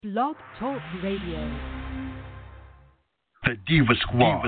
Blog Talk Radio. The Diva Squad.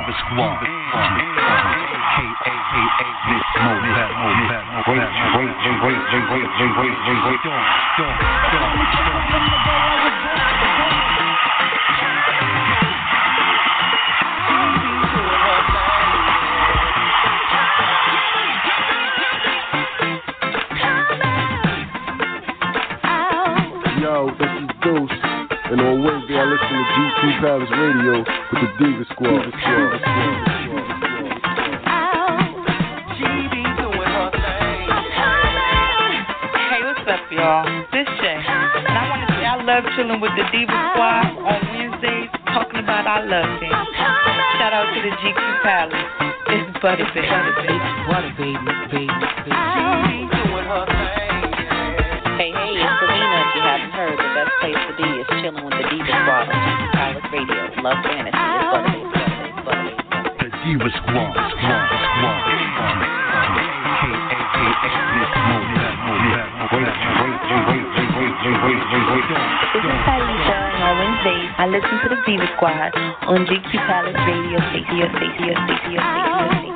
Yo, this is Deuce, and on Wednesday I listen to GQ Palace Radio with the Diva Squad. Hey, what's up, y'all? This Shay, and I want to say I love chilling with the Diva Squad on Wednesdays, talking about our love thing. Shout out to the GQ Palace. It's Butter Baby. Hey, it's Selena. If you haven't heard, the best place to be is chilling with the Diva Squad on GQ Palace Radio. Love fantasy. It's Butter Baby. The Diva Squad. This is Talisa, and on Wednesdays, I listen to the Diva Squad on GQ Palace Radio station.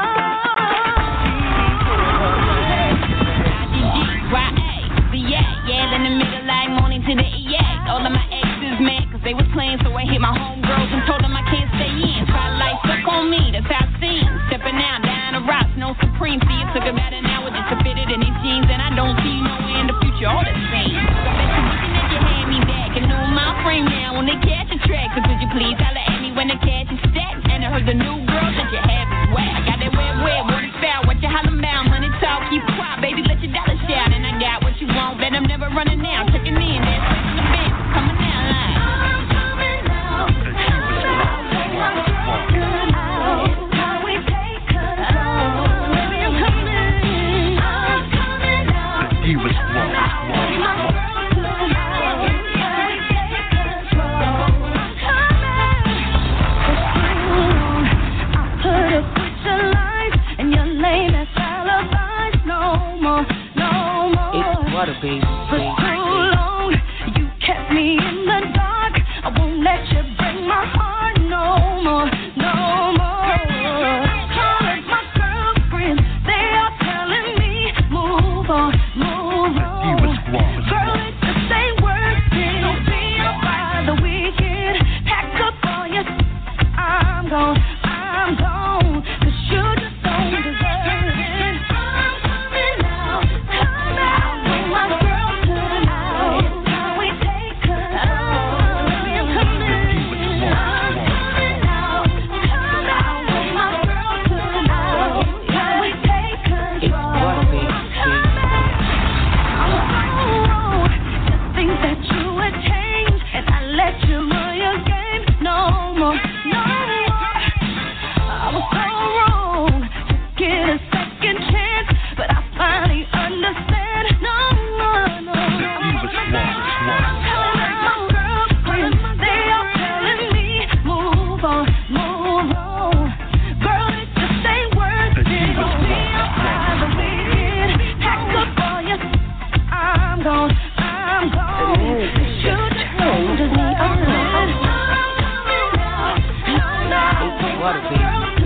Yeah, in the middle like morning to the EA. All of my exes mad cause they was playing, so I hit my homegirls and told them I can't stay in. Spotlight stuck on me, that's how I seen. Stepping out, down the rocks, no supreme. See, it took about an hour just to fit it in these jeans, and I don't see nowhere in the future all the same. So I bet you wishing that you had me back and know my frame now when they catch a track. So could you please holler at me when the cash is stacked? And I heard the new girl that you have is whack. I got that web, what it's foul, what you holler about? Money talk, keep quiet, baby, let your dollar shout. And I got what you want, bet I'm never running out. Checking in, that's in the bench, coming out like. Butter Baby. For too long, you kept me in the dark. I won't let you break my heart no more. Calling my girlfriends, they are telling me move on. Girl, it just ain't worth it. Don't be up by the weekend. Pack up all your I'm gone. 'Cause you just don't deserve it. I'm coming out. With my girl tonight. Can we take control? I'm coming out. With my girl tonight. Can we take control? Just think that you would change, and I let you run your game no more. I was so wrong to get a second chance, but I finally understand. No. My girlfriends, they are telling me move on. Girl, it just ain't worth it. Don't be up by the weekend. Pack up all your I'm gone. 'Cause you just told me I'm Butter Baby.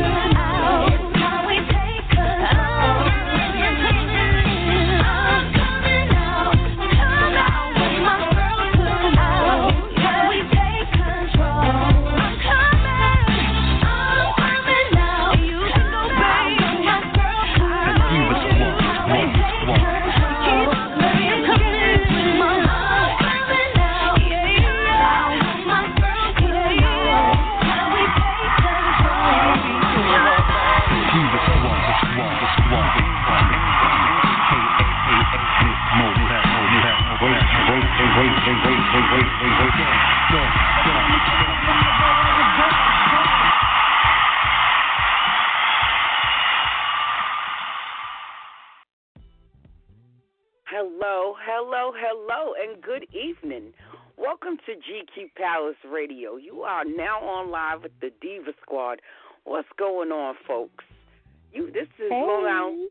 Hello, and good evening. Welcome to GQ Palace Radio. You are now on live with the Diva Squad. What's going on, folks? This is Long Island.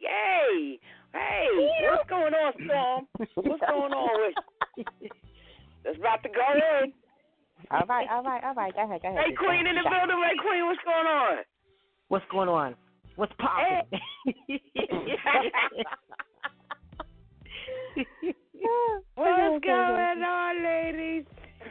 Yay! Hey, what's going on, Storm? What's going on with It's about to go in. All right. Go ahead. Hey, Queen in the building. Hey, Queen, what's going on? What's going on? What's popping? What's going on, ladies?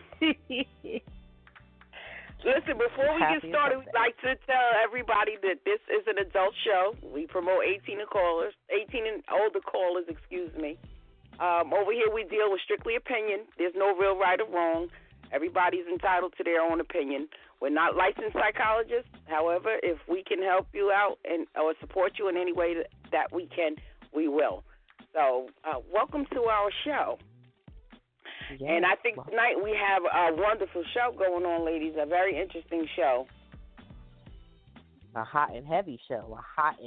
Listen, before we get started, we'd like to tell everybody that this is an adult show. We promote 18 and older callers, excuse me. Over here, we deal with strictly opinion. There's no real right or wrong. Everybody's entitled to their own opinion. We're not licensed psychologists. However, if we can help you out or support you in any way that we can, we will. So, welcome to our show. Yes. And I think tonight we have a wonderful show going on, ladies, a very interesting show. A hot and heavy show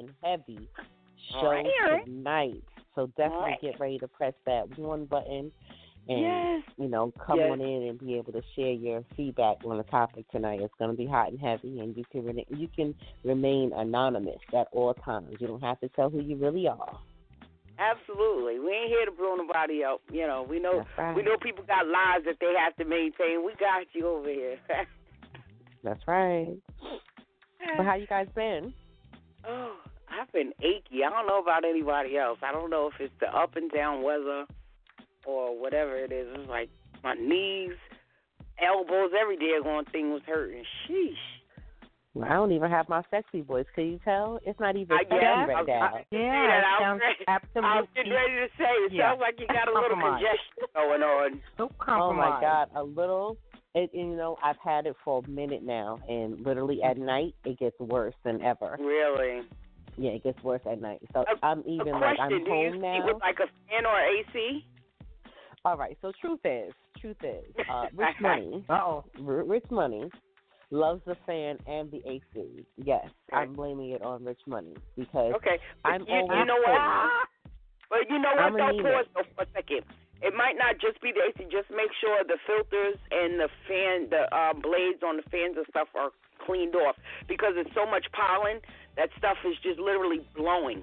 tonight. So definitely get ready to press that one button and, come on in and be able to share your feedback on the topic tonight. It's going to be hot and heavy, and you can remain anonymous at all times. You don't have to tell who you really are. Absolutely. We ain't here to blow nobody up. We know we know people got lives that they have to maintain. We got you over here. That's right. But how you guys been? Oh, I've been achy. I don't know about anybody else. I don't know if it's the up and down weather or whatever it is. It's like my knees, elbows, every daggone thing was hurting. Sheesh. I don't even have my sexy voice. Can you tell? It's not even sexy right now. I was getting ready to say, it sounds like you got a little congestion going on. Don't compromise. Oh, my God, a little. I've had it for a minute now, and literally at night, it gets worse than ever. Really? Yeah, it gets worse at night. So I'm even I'm home now. Do you sleep with like a fan or AC? All right, so truth is, Rich Money. Rich Money loves the fan and the AC. Yes, I'm blaming it on Rich Money because I'm always you know what? But you know what? Don't pause for a second. It might not just be the AC. Just make sure the filters and the fan, the blades on the fans and stuff are cleaned off because it's so much pollen. That stuff is just literally blowing,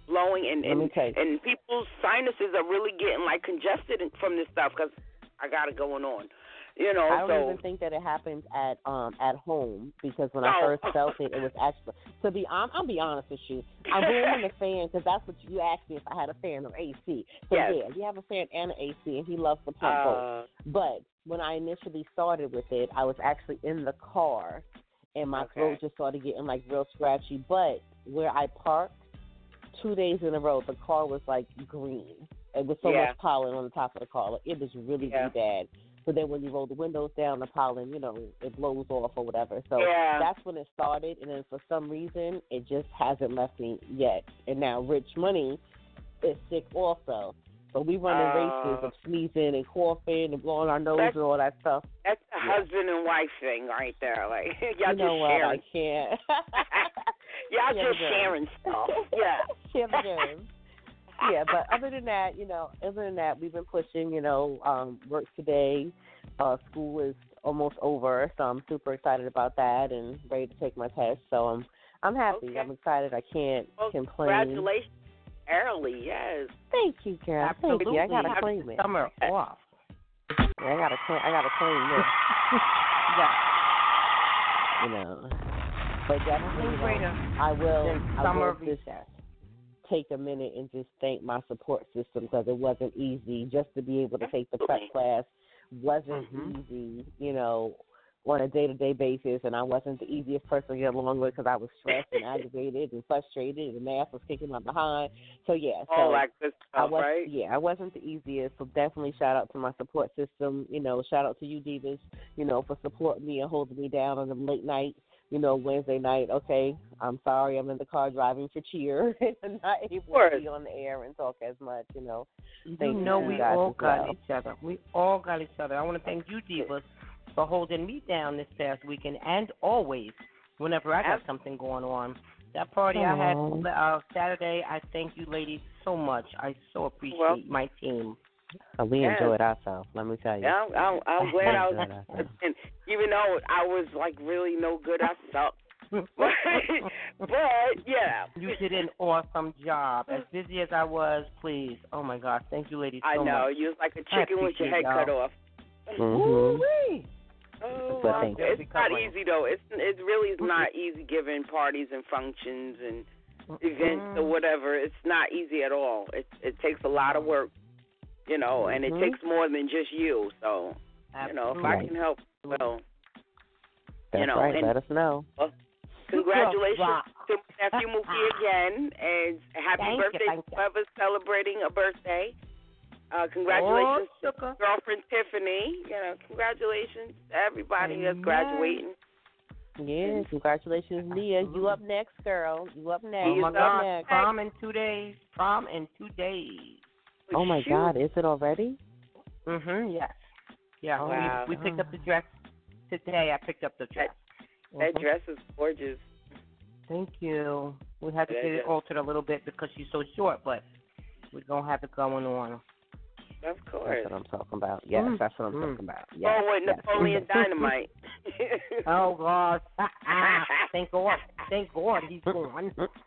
and people's sinuses are really getting like congested from this stuff because I got it going on. I don't even think that it happens at home because when I first felt it, it was actually I'll be honest with you. I'm blaming the fan because that's what you asked me if I had a fan or AC. So we have a fan and an AC, and he loves the pump both. But when I initially started with it, I was actually in the car, and my throat just started getting like real scratchy. But where I parked 2 days in a row, the car was like green. It was so much pollen on the top of the car. Like, it was really bad. But then when you roll the windows down, the pollen, it blows off or whatever. So that's when it started. And then for some reason, it just hasn't left me yet. And now Rich Money is sick also. So we running races of sneezing and coughing and blowing our nose and all that stuff. That's a husband and wife thing right there. Like, y'all you know just what? sharing. I can't. Y'all just sharing stuff. Yeah, but other than that, we've been pushing, work today. School is almost over, so I'm super excited about that and ready to take my test. So I'm happy. Okay. I'm excited. I can't complain. Congratulations early, yes. Thank you, girl. Absolutely. Thank you. I gotta claim it. Summer off. Yeah, I gotta claim this. But definitely, I will just take a minute and just thank my support system because it wasn't easy. Just to be able to take the prep class wasn't easy, on a day-to-day basis, and I wasn't the easiest person to get along with because I was stressed and aggravated and frustrated, and math was kicking my behind. So, I wasn't the easiest, so definitely shout out to my support system. Shout out to you, Divas, for supporting me and holding me down on the late night, Wednesday night. Okay, I'm sorry, I'm in the car driving for cheer and not able to be on the air and talk as much, we all got each other. We all got each other. I want to thank you, Divas, for holding me down this past weekend and always whenever I got something going on. That party I had Saturday, I thank you ladies so much. I so appreciate my team. We enjoyed ourselves, let me tell you. Yeah, I'm glad I was, and even though I was like really no good, I sucked. but yeah. You did an awesome job. As busy as I was, please. Oh my God, thank you ladies so much. I know, you was like a chicken with your head cut off. Mm-hmm. Oh, it's not easy though. It really is not easy giving parties and functions and events or whatever. It's not easy at all. It takes a lot of work, you know, and it takes more than just you. So, you know, if I can help, well, you know, right. Let us know. Well, congratulations to my nephew Mookie again, and happy birthday to whoever's celebrating a birthday. Congratulations to girlfriend Tiffany. You know, congratulations to everybody that's graduating. Yeah, congratulations, Nia. You up next, girl. You up next. Oh, my God. Prom in 2 days. Prom in 2 days. Oh, my God. Is it already? Yes. Yeah, wow. we picked up the dress today. I picked up the dress. That dress is gorgeous. Thank you. We had to get it altered a little bit because she's so short, but we're going to have it going on. Of course. That's what I'm talking about. Yes, that's what I'm talking about. Yes, oh, with Napoleon Dynamite. Oh, God. Thank God. Thank God he's gone.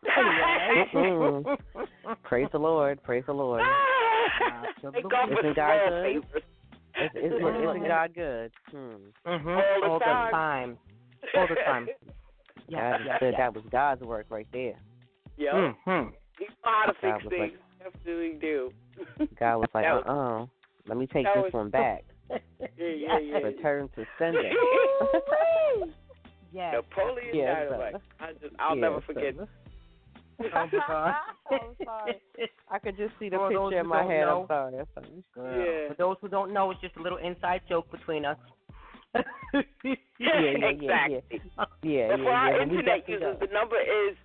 Praise the Lord. Praise the Lord. Thank God for Isn't God good? Isn't God good? All the time. All the time. Yeah, that was God's work right there. Yeah. He know how to fix things. Definitely do. God was like, let me take this one back. Yeah. Return to sender. Napoleon Dynamite. I'll never forget. Oh, my God. I'm sorry. I could just see the picture in my head. I'm sorry. For those who don't know, it's just a little inside joke between us. Exactly. Yeah. For our internet users, the number is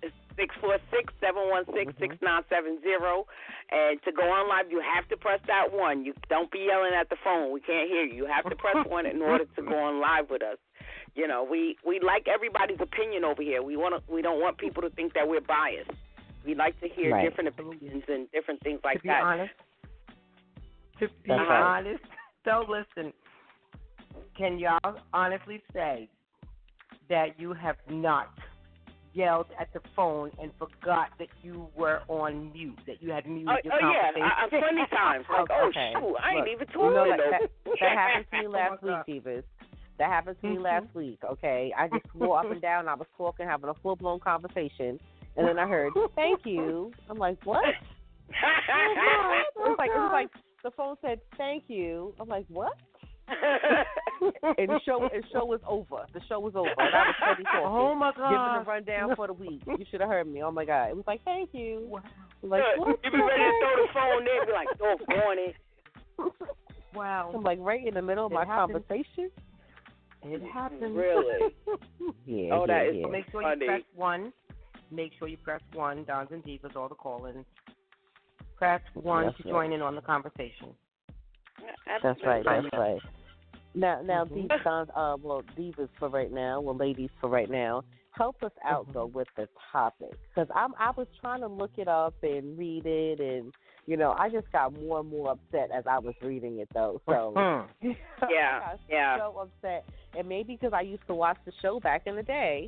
646-716-6970. And to go on live, you have to press that 1. You don't be yelling at the phone. We can't hear you. You have to press 1 in order to go on live with us. You know, we like everybody's opinion over here. We don't want people to think that we're biased. We like to hear different opinions and different things like that. To be honest, so listen, can y'all honestly say that you have not yelled at the phone and forgot that you were on mute, that you had muted your conversation? Yeah, plenty times. Like, shoot, I ain't even told you. That happened to me last week, Divas. That happened to me last week, okay? I just swore up and down. I was talking, having a full-blown conversation, and then I heard, thank you. I'm like, what? It was like the phone said, thank you. I'm like, what? And the show was over. The show was over. And I was already talking. Oh, my God. Giving a rundown for the week. You should have heard me. Oh, my God. It was like, thank you. I was like, what? You be ready to throw the phone there and be like, doggone it. Wow. I'm like right in the middle of my conversation. It happens. Really? Yeah. Oh, that is Make sure funny. you press 1. Make sure you press 1. Dons and Divas, all the call-ins. Press 1 to join in on the conversation. That's right. Now, these Dons, Divas for right now, ladies for right now. Help us out though with the topic, because I was trying to look it up and read it, and you know I just got more and more upset as I was reading it though. So I got so upset, and maybe because I used to watch the show back in the day.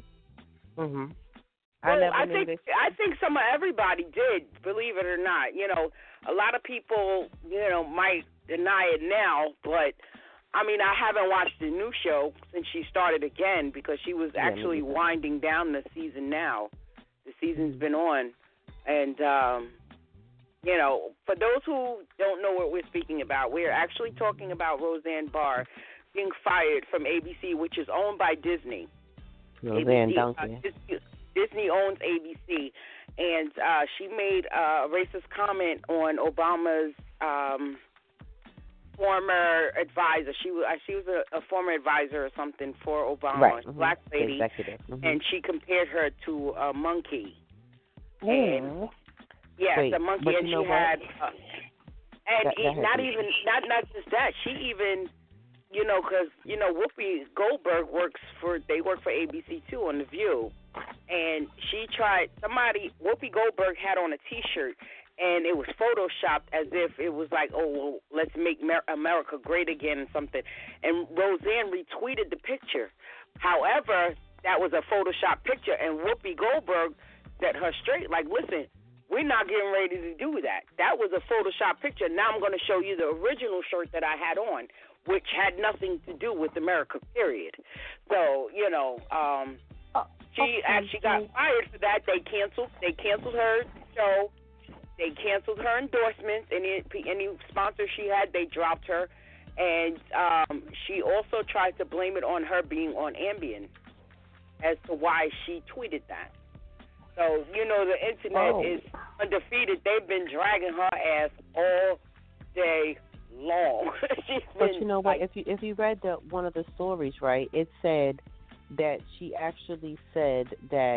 I think everybody did, believe it or not. You know, a lot of people, you know, might deny it now, but I mean, I haven't watched the new show since she started again because she was actually winding down the season now. The season's been on. And, you know, for those who don't know what we're speaking about, we're actually talking about Roseanne Barr being fired from ABC, which is owned by Disney. Roseanne Duncan. Disney owns ABC. And she made a racist comment on Obama's former advisor. She was a former advisor or something for Obama, a black lady, and she compared her to a monkey. And a monkey, and she had, not just that. She even, you know, because you know Whoopi Goldberg works for ABC too on The View, and Whoopi Goldberg had on a T-shirt. And it was photoshopped as if it was like, oh, well, let's make America great again and something. And Roseanne retweeted the picture. However, that was a Photoshop picture. And Whoopi Goldberg set her straight, like, listen, we're not getting ready to do that. That was a Photoshop picture. Now I'm going to show you the original shirt that I had on. which had nothing to do with America, period. So, she actually got fired for that. They canceled her show. They canceled her endorsements. Any sponsor she had, they dropped her. And she also tried to blame it on her being on Ambien as to why she tweeted that. So, the internet is undefeated. They've been dragging her ass all day long. But you know what? If you read one of the stories, right, it said that she actually said that,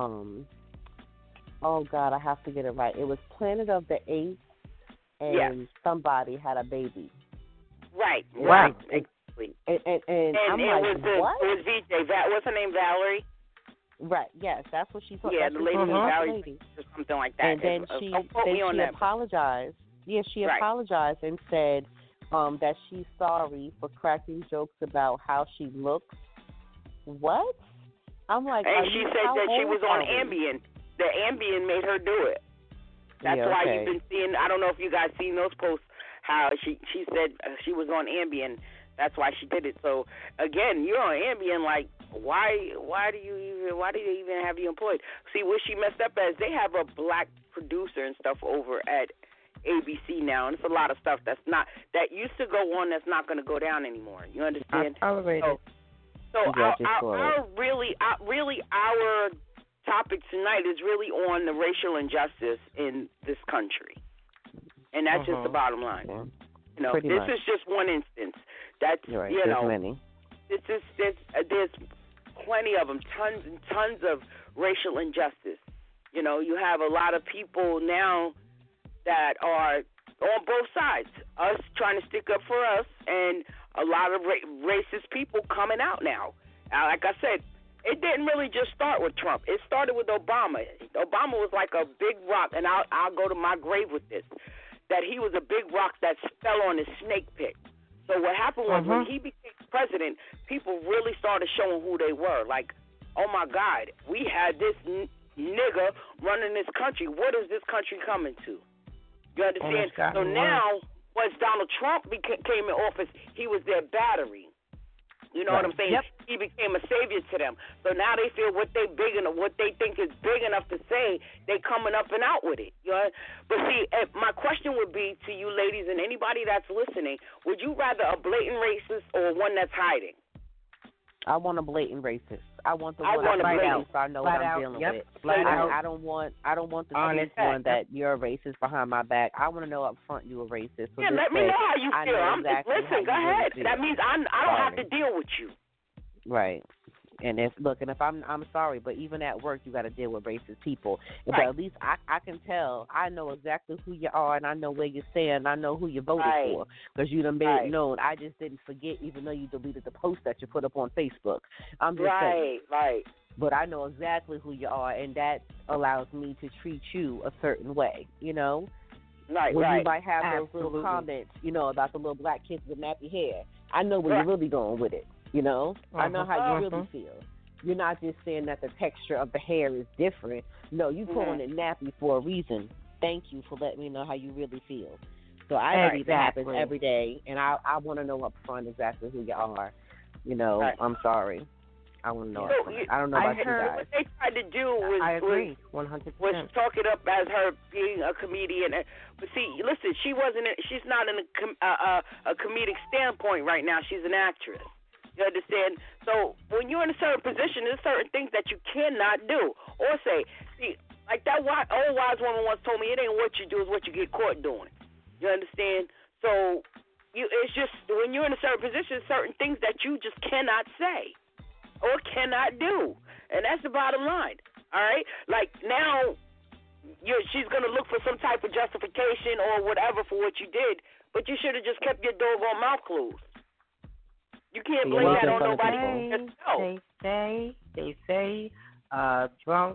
oh, God, I have to get it right. It was Planet of the Apes, and somebody had a baby. Right. Exactly. And I'm like, what? It was VJ. What's her name, Valerie? Right, yes, that's what she thought. Yeah, the lady named Valerie or something like that. And then she apologized. Yeah, she apologized and said that she's sorry for cracking jokes about how she looks. What? I'm like, and she said that she was on Ambien. The Ambien made her do it. That's why you've been seeing. I don't know if you guys seen those posts. How she said she was on Ambien. That's why she did it. So again, you're on Ambien. Like, why do they even have you employed? See, what she messed up as, they have a black producer and stuff over at ABC now, and it's a lot of stuff that used to go on that's not going to go down anymore. You understand? So our topic tonight is really on the racial injustice in this country, and that's just the bottom line. Yeah. This is just one instance. That's right. There's many. There's plenty of them, tons and tons of racial injustice. You have a lot of people now that are on both sides. Us trying to stick up for us, and a lot of racist people coming out now. Like I said, it didn't really just start with Trump. It started with Obama. Obama was like a big rock, and I'll go to my grave with this, that he was a big rock that fell on his snake pit. So what happened was when he became president, people really started showing who they were. Like, oh, my God, we had this nigga running this country. What is this country coming to? You understand? So now, once Donald Trump came in office, he was their battery. You know what I'm saying? Yep. He became a savior to them. So now they feel what they think is big enough to say, they coming up and out with it. You know? But see, my question would be to you ladies and anybody that's listening, would you rather a blatant racist or one that's hiding? I want a blatant racist. I want the one that's right out, so I know what I'm dealing with. I don't want the honest one that you're a racist behind my back. I want to know up front you're a racist. So let me know how you feel. Listen, go ahead. That means I don't have to deal with you. Right. And if I'm sorry, but even at work you got to deal with racist people. But at least I can tell. I know exactly who you are, and I know where you stand. I know who you voted for because you done made it known. I just didn't forget, even though you deleted the post that you put up on Facebook. I'm just saying. Right. But I know exactly who you are, and that allows me to treat you a certain way. You know. Right. When you might have those little comments, about the little black kids with nappy hair. I know where you're really going with it. You know, I know how you really feel. You're not just saying that the texture of the hair is different. No, you calling it nappy for a reason. Thank you for letting me know how you really feel. So I believe it happens every day, and I want to know up front exactly who you are. I'm sorry. I want to know. I don't know about you guys. What they tried to do was, I agree, 100%. Was talk it up as her being a comedian. But see, listen, she's not in a comedic standpoint right now. She's an actress. You understand? So when you're in a certain position, there's certain things that you cannot do or say. See, like that old wise woman once told me, it ain't what you do, it's what you get caught doing. You understand? So it's just when you're in a certain position, certain things that you just cannot say or cannot do. And that's the bottom line. All right? Like now, she's going to look for some type of justification or whatever for what you did, but you should have just kept your doggone mouth closed. You can't blame that on nobody. They say, drunk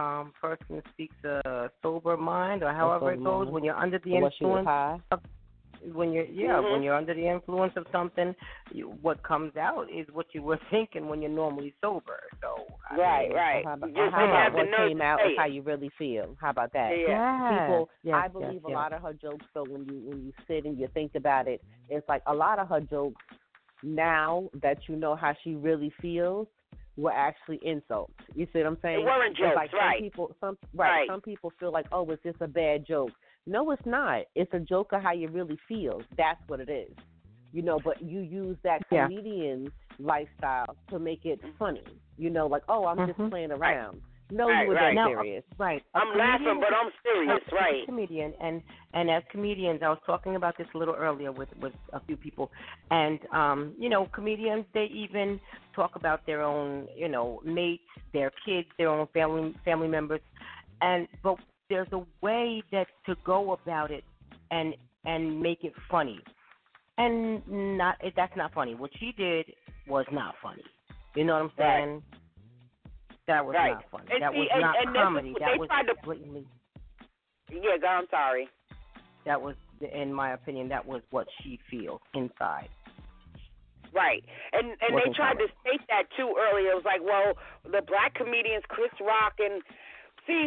person speaks a sober mind, or however it goes when you're under the influence when you're under the influence of something, what comes out is what you were thinking when you're normally sober. So right. How about what came out is how you really feel? How about that? Yeah. People, I believe a lot of her jokes. So when you sit and you think about it, it's like a lot of her jokes. Now that you know how she really feels, were actually insults. You see what I'm saying? They weren't jokes, like some people feel like, oh, it's just a bad joke. No, it's not. It's a joke of how you really feel. That's what it is. You know, but you use that comedian lifestyle to make it funny. You know, like, oh, I'm just playing around. No, you were that serious. Right. I'm laughing, but I'm serious, right. Comedian, and as comedians, I was talking about this a little earlier with a few people, and comedians, they even talk about their own, mates, their kids, their own family members, but there's a way that to go about it and make it funny, and that's not funny. What she did was not funny. You know what I'm saying? Right. That was not funny. That was not comedy. That was blatantly. Yeah, I'm sorry. That was, in my opinion, that was what she feels inside. Right. And they tried to state that, too, earlier. It was like, well, the black comedians, Chris Rock, and see,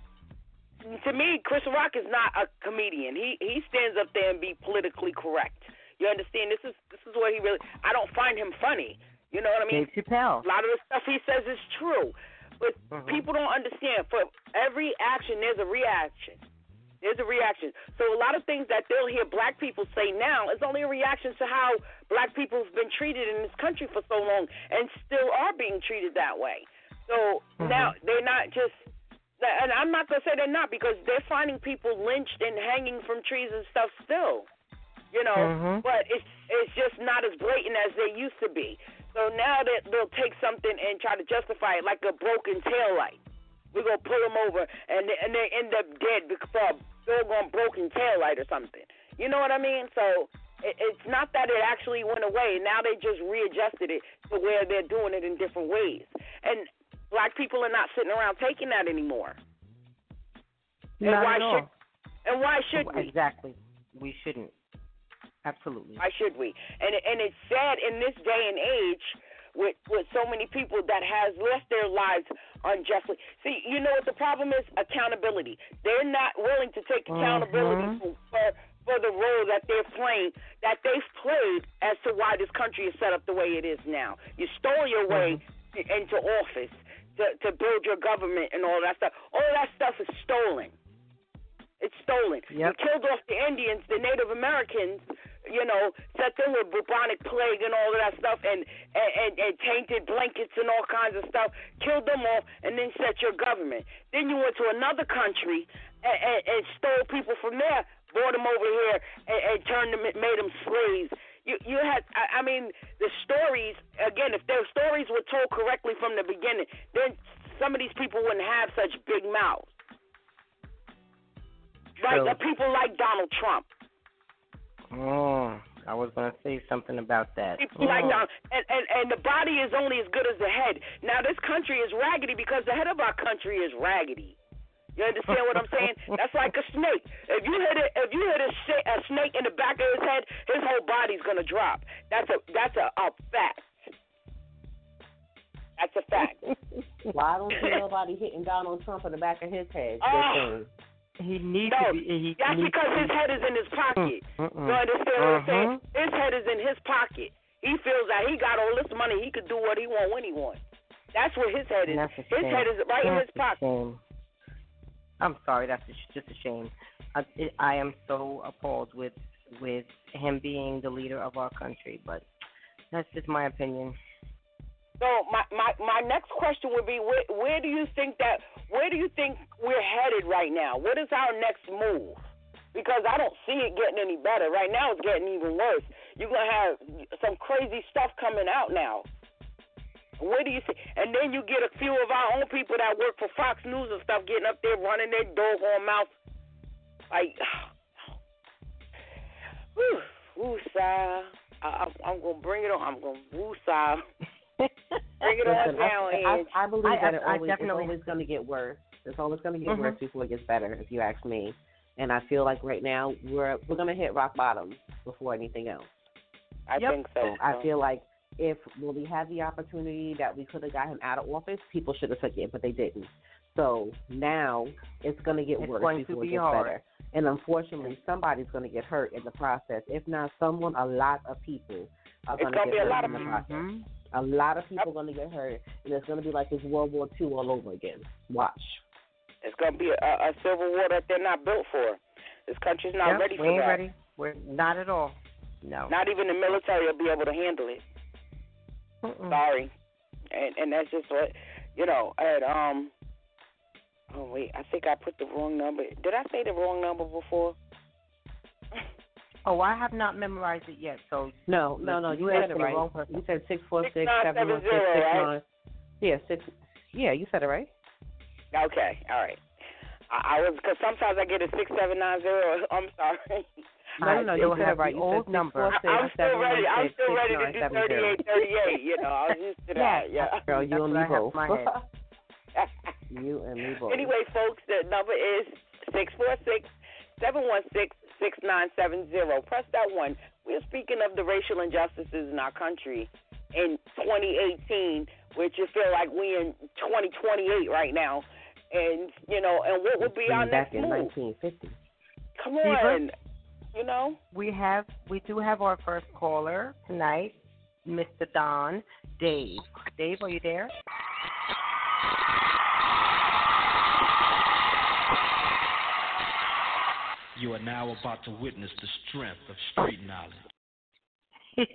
to me, Chris Rock is not a comedian. He stands up there and be politically correct. You understand? This is what he really, I don't find him funny. You know what I mean? Dave Chappelle. A lot of the stuff he says is true. But people don't understand. For every action, there's a reaction. There's a reaction. So a lot of things that they'll hear black people say now is only a reaction to how black people have been treated in this country for so long and still are being treated that way. So now they're not just, and I'm not going to say they're not, because they're finding people lynched and hanging from trees and stuff still. But it's just not as blatant as they used to be. So now that they'll take something and try to justify it, like a broken taillight. We're going to pull them over, and they end up dead because of a doggone broken taillight or something. You know what I mean? So it's not that it actually went away. Now they just readjusted it to where they're doing it in different ways. And black people are not sitting around taking that anymore. Not at all. And why should we? Exactly. We shouldn't. Absolutely. Why should we? And it's sad in this day and age with so many people that has lost their lives unjustly. See, you know what the problem is? Accountability. They're not willing to take accountability for the role that they've played as to why this country is set up the way it is now. You stole your way into office to build your government and all that stuff. All that stuff is stolen. It's stolen. Yep. You killed off the Indians, the Native Americans, set them with bubonic plague and all of that stuff, and tainted blankets and all kinds of stuff, killed them off, and then set your government. Then you went to another country and stole people from there, brought them over here, and made them slaves. You had, I mean, the stories, again, if their stories were told correctly from the beginning, then some of these people wouldn't have such big mouths. Like people like Donald Trump. Oh, I was going to say something about that. People like Donald, and the body is only as good as the head. Now, this country is raggedy because the head of our country is raggedy. You understand what I'm saying? That's like a snake. If you hit a snake in the back of his head, his whole body's going to drop. That's a fact. That's a fact. Well, I don't see nobody hitting Donald Trump in the back of his head. He needs to be. That's because his head is in his pocket. You understand what I'm saying? His head is in his pocket. He feels that he got all this money. He could do what he want when he wants. That's where his head is. His head is right in his pocket. I'm sorry. That's just a shame. I am so appalled with him being the leader of our country, but that's just my opinion. So my next question would be, where do you think we're headed right now? What is our next move? Because I don't see it getting any better. Right now it's getting even worse. You're going to have some crazy stuff coming out now. Where do you see? And then you get a few of our own people that work for Fox News and stuff getting up there running their doggone mouth. Like, woo-sah. I'm going to bring it on. I'm going to woo-sah. Bring it on down, I believe that it's always going to get worse. It's always going to get worse before it gets better, if you ask me. And I feel like right now we're going to hit rock bottom before anything else. I think so. I feel like when we had the opportunity that we could have got him out of office, people should have took it, but they didn't. So now it's going to get worse before it gets better. And unfortunately, somebody's going to get hurt in the process. If not someone, a lot of people are going to get hurt in the process. A lot of people are going to get hurt, and it's going to be like this World War II all over again. Watch. It's going to be a civil war that they're not built for. This country's not ready for that. We ain't ready. We're not at all. No. Not even the military will be able to handle it. Sorry. And that's just what, oh, wait, I think I put the wrong number. Did I say the wrong number before? Oh, I have not memorized it yet. So No, you said it right. You said 646-716-69. Yeah, you said it right. Okay, all right. I was, because sometimes I get a 6790. I'm sorry. No, you said it right. Old number. I'm still ready to do 3838. I was used to that. Yeah. Girl, you and me both. You and me both. Anyway, folks, the number is 646-716-6970. Press that one. We're speaking of the racial injustices in our country in 2018, which you feel like we in 2028 right now. And, and what would be our next move? Back in 1950. Come on. We do have our first caller tonight, Mr. Don, Dave. Dave, are you there? You are now about to witness the strength of street knowledge.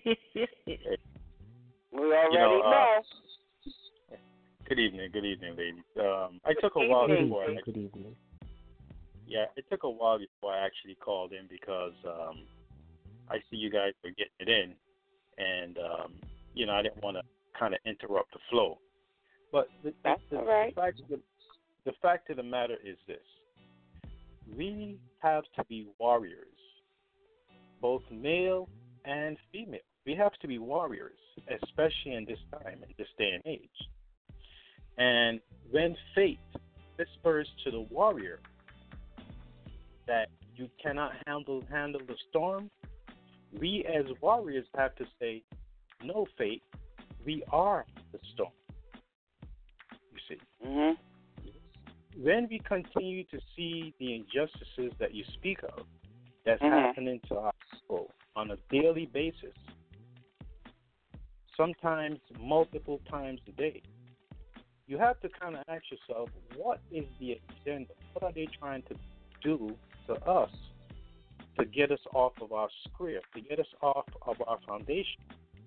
We already know. Good evening, ladies. I took a while before. Good evening. Yeah, it took a while before I actually called in because I see you guys are getting it in, and I didn't want to kind of interrupt the flow. But the fact of the matter is this: we have to be warriors, both male and female. We have to be warriors, especially in this time, in this day and age. And when fate whispers to the warrior that you cannot handle the storm, we as warriors have to say, no, fate, we are the storm. You see? Mm-hmm. When we continue to see the injustices that you speak of that's happening to our people on a daily basis, sometimes multiple times a day, you have to kind of ask yourself, what is the agenda? What are they trying to do to us to get us off of our script, to get us off of our foundation?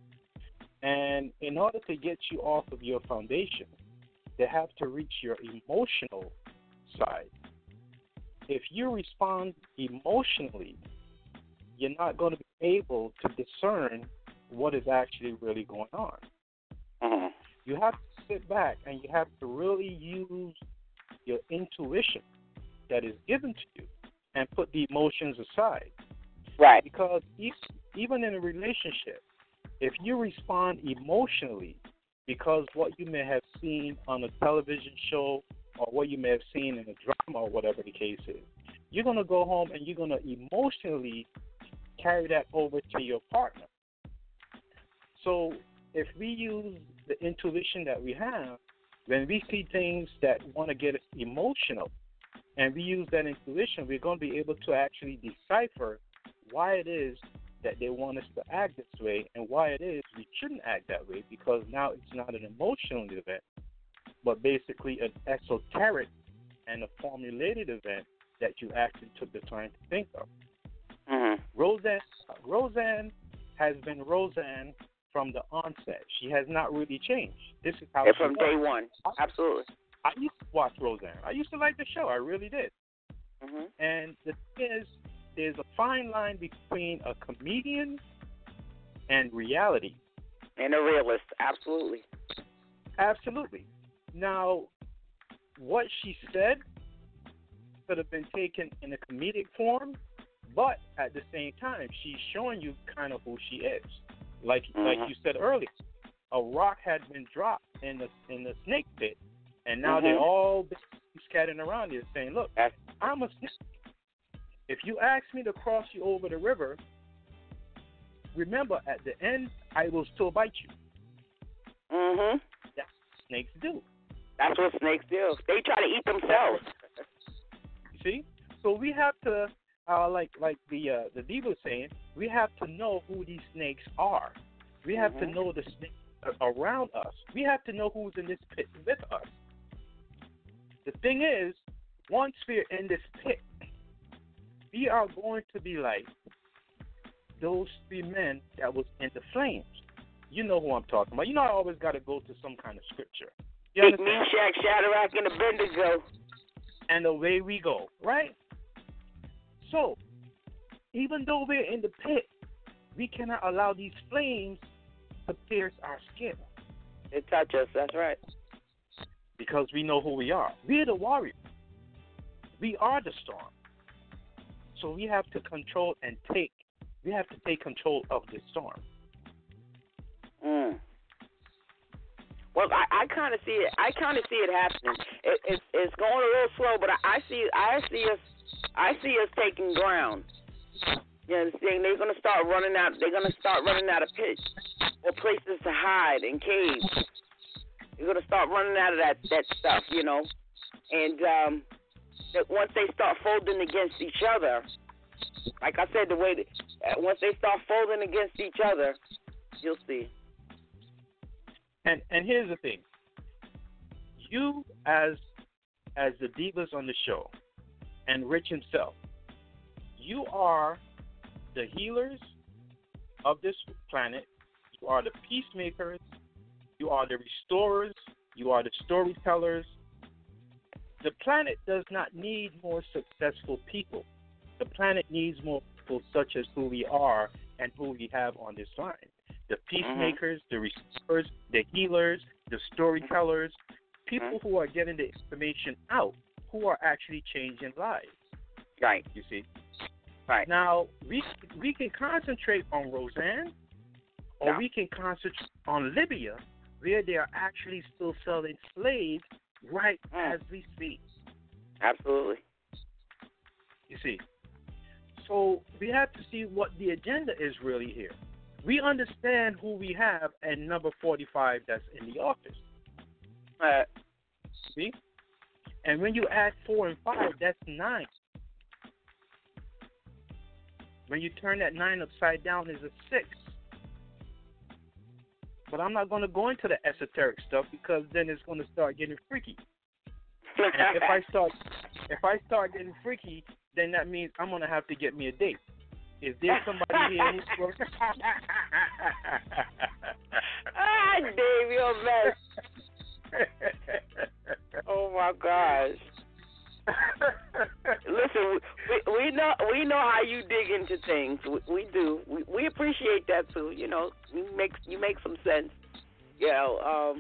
And in order to get you off of your foundation, they have to reach your emotional side. If you respond emotionally, you're not going to be able to discern what is actually really going on. Mm-hmm. You have to sit back and you have to really use your intuition that is given to you and put the emotions aside. Right. Because even in a relationship, if you respond emotionally because what you may have seen on a television show or what you may have seen in a drama or whatever the case is, you're going to go home and you're going to emotionally carry that over to your partner. So if we use the intuition that we have, when we see things that want to get us emotional, and we use that intuition, we're going to be able to actually decipher why it is that they want us to act this way and why it is we shouldn't act that way, because now it's not an emotional event, but basically an esoteric and a formulated event that you actually took the time to think of. Mm-hmm. Roseanne has been Roseanne from the onset. She has not really changed. This is how from day one. Absolutely. I used to watch Roseanne. I used to like the show. I really did. Mm-hmm. And the thing is, there's a fine line between a comedian and reality. And a realist. Absolutely. Absolutely. Now, what she said could have been taken in a comedic form, but at the same time, she's showing you kind of who she is. Like you said earlier, a rock had been dropped in the snake pit, and now they're all scattering around here saying, look, I'm a snake. if you ask me to cross you over the river, remember at the end I will still bite you. Mhm. That's what snakes do. That's what snakes do. They try to eat themselves. You see? So we have to, like the diva was saying, we have to know who these snakes are. We have to know the snakes around us. We have to know who's in this pit with us. The thing is, once we're in this pit, we are going to be like those 3 men that was in the flames. You know who I'm talking about. You know I always got to go to some kind of scripture. You understand? Meshach, Shadrach, and Abednego. And away we go, right? So, even though we're in the pit, we cannot allow these flames to pierce our skin. They touch us, that's right. Because we know who we are. We're the warrior. We are the storm. So we have to take control of this storm. Well, I kind of see it. I kind of see it happening. It's going a little slow, but I see us taking ground. You understand? They're gonna start running out. They're gonna start running out of pits or places to hide and caves. They're gonna start running out of that stuff, you know. And that once they start folding against each other, like I said, once they start folding against each other, you'll see. And here's the thing. You as the divas on the show, and Rich himself, you are the healers of this planet. You are the peacemakers. You are the restorers. You are the storytellers. The planet does not need more successful people. The planet needs more people such as who we are and who we have on this line. The peacemakers, the restorers, the healers, the storytellers, people who are getting the information out, who are actually changing lives. Right. You see? Right. Now, we can concentrate on Roseanne, or we can concentrate on Libya, where they are actually still selling slaves right as we speak. Absolutely. You see? So we have to see what the agenda is really here. We understand who we have and number 45 that's in the office. See? And when you add 4 and 5, that's 9. When you turn that 9 upside down, is a 6. But I'm not going to go into the esoteric stuff because then it's going to start getting freaky. And if I start getting freaky, then that means I'm going to have to get me a date. Is there somebody here who's working? Dave, you're a mess. Oh my gosh. Listen, we know how you dig into things. We do. We appreciate that too. You know, you make some sense. You know,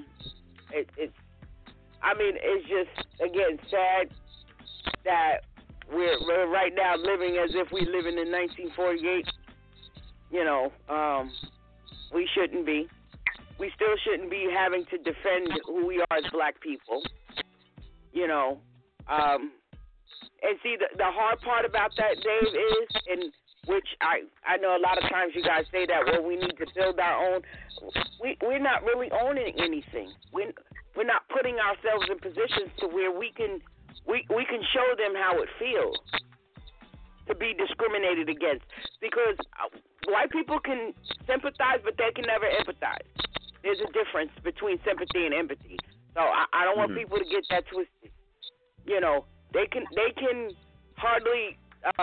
it's just again sad that we're right now living as if we living in 1948. You know, we shouldn't be. We still shouldn't be having to defend who we are as black people. You know, and see the hard part about that, Dave, is, and which I know a lot of times you guys say that, well, we need to build our own. We're not really owning anything. We're not putting ourselves in positions to where we can show them how it feels to be discriminated against, because white people can sympathize, but they can never empathize. There's a difference between sympathy and empathy. So I don't want people to get that twisted. You know, they can hardly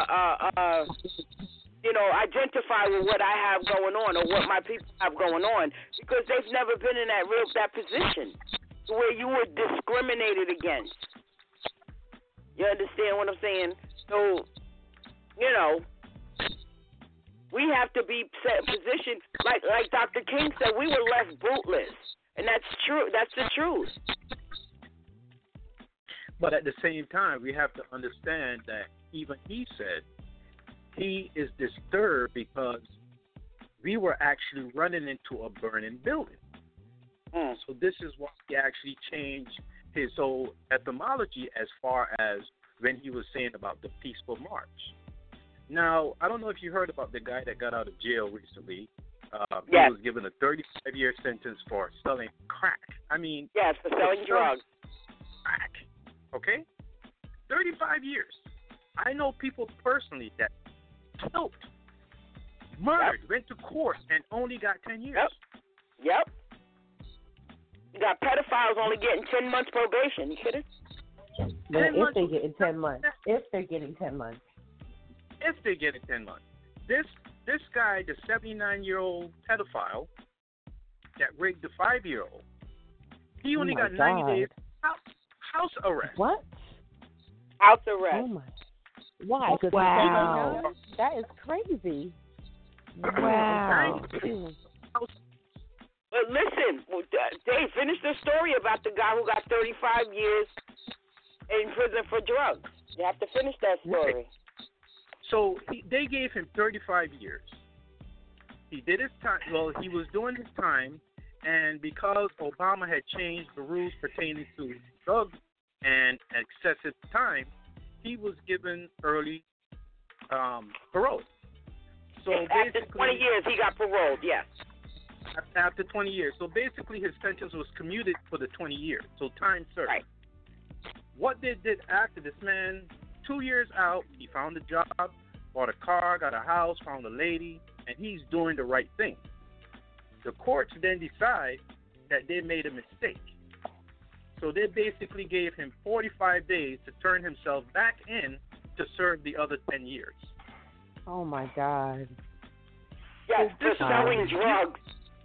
identify with what I have going on or what my people have going on, because they've never been in that position where you were discriminated against. You understand what I'm saying? So, you know, we have to be set in position, like Dr. King said, we were left bootless, and that's true. That's the truth. But at the same time, we have to understand that even he said he is disturbed because we were actually running into a burning building. So this is why he actually changed his whole etymology as far as when he was saying about the peaceful march. Now, I don't know if you heard about the guy that got out of jail recently. He Yes. was given a 35-year sentence for selling crack. I mean, yes, for selling drugs. Crack. Okay? 35 years. I know people personally that killed, murdered, went to court, and only got 10 years. Yep. You got pedophiles only getting 10 months probation. You kidding? Well, if they're getting 10 months. If they're getting 10 months. If they're getting 10 months. This guy, the 79-year-old pedophile that raped the 5-year-old, he only got 90 days house arrest. What? House arrest. Oh my! Why? Wow. That is crazy. Wow. But listen, Dave, finish the story about the guy who got 35 years in prison for drugs. You have to finish that story. Right. So they gave him 35 years. He did his time. Well, he was doing his time, and because Obama had changed the rules pertaining to drugs and excessive time, he was given early parole. So after 20 years, he got paroled. Yes. After 20 years. So basically, his sentence was commuted for the 20 years. So time served. Right. What they did after this man, 2 years out, he found a job, bought a car, got a house, found a lady, and he's doing the right thing. The courts then decide that they made a mistake. So they basically gave him 45 days to turn himself back in to serve the other 10 years. Oh, my God. Yes, for selling drugs.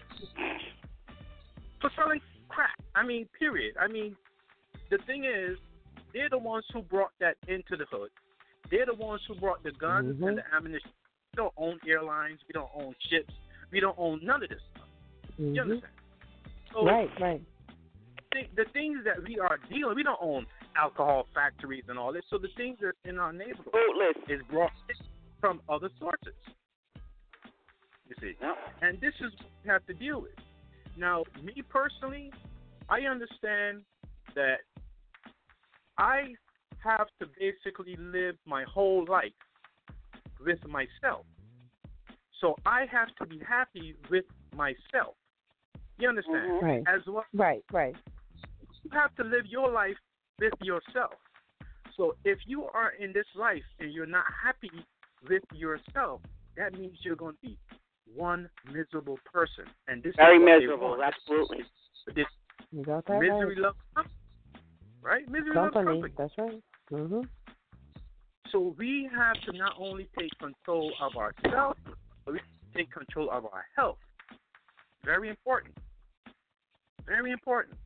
For selling crack. I mean, period. I mean, the thing is, they're the ones who brought that into the hood. They're the ones who brought the guns and the ammunition. We don't own airlines. We don't own ships. We don't own none of this stuff. You understand? So right. The things that we are dealing, we don't own alcohol factories and all this. So the things that are in our neighborhood is brought from other sources. You see? And this is what we have to deal with. Now, me personally, I understand that I have to basically live my whole life with myself. So I have to be happy with myself. You understand? Right. As well. Right. You have to live your life with yourself. So if you are in this life and you're not happy with yourself, that means you're going to be one miserable person. And this very is what miserable, absolutely. This you got that misery right. loves company, right? Misery company. loves company. That's right. Mm-hmm. So we have to not only take control of ourselves, but we have to take control of our health. Very important. Very important.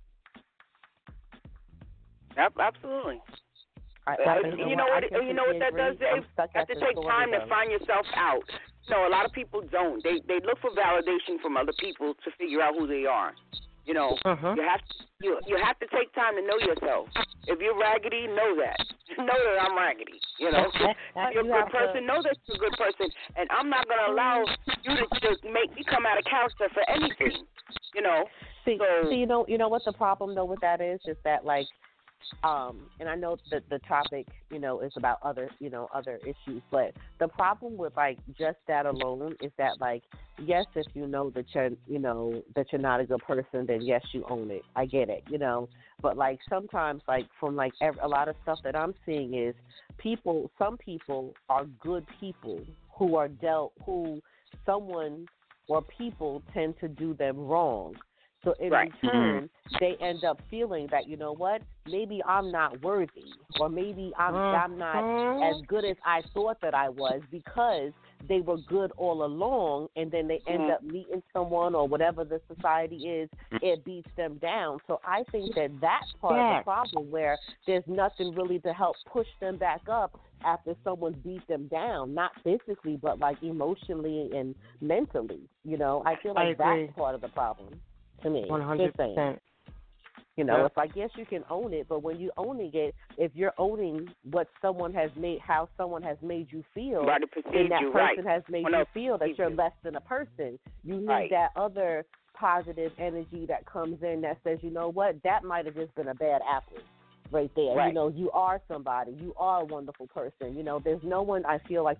Yep, absolutely. You know what that does, Dave? You have to take time to find yourself out. So a lot of people don't. They look for validation from other people to figure out who they are. You know, you have to take time to know yourself. If you're raggedy, know that. Know that I'm raggedy. You know, if you're a good person, know that you're a good person. And I'm not going to allow you to just make me come out of character for anything. You know. See, you know what the problem though with that is that like. And I know that the topic, is about other issues, but the problem with like just that alone is that like, yes, if you know that you're not a good person, then yes, you own it. I get it, but like sometimes like from like a lot of stuff that I'm seeing is some people are good people who someone or people tend to do them wrong. So in return, they end up feeling that, maybe I'm not worthy, or maybe I'm not as good as I thought that I was because they were good all along, and then they end up meeting someone or whatever the society is, it beats them down. So I think that's part of the problem, where there's nothing really to help push them back up after someone beat them down, not physically, but like emotionally and mentally. I feel like that's part of the problem. To me, 100%. If I guess you can own it, but when you're owning it, if you're owning what someone has made, how someone has made you feel, and that person has made you feel that you're less than a person, you need that other positive energy that comes in that says, you know what, that might have just been a bad apple right there. You are somebody. You are a wonderful person. There's no one I feel like to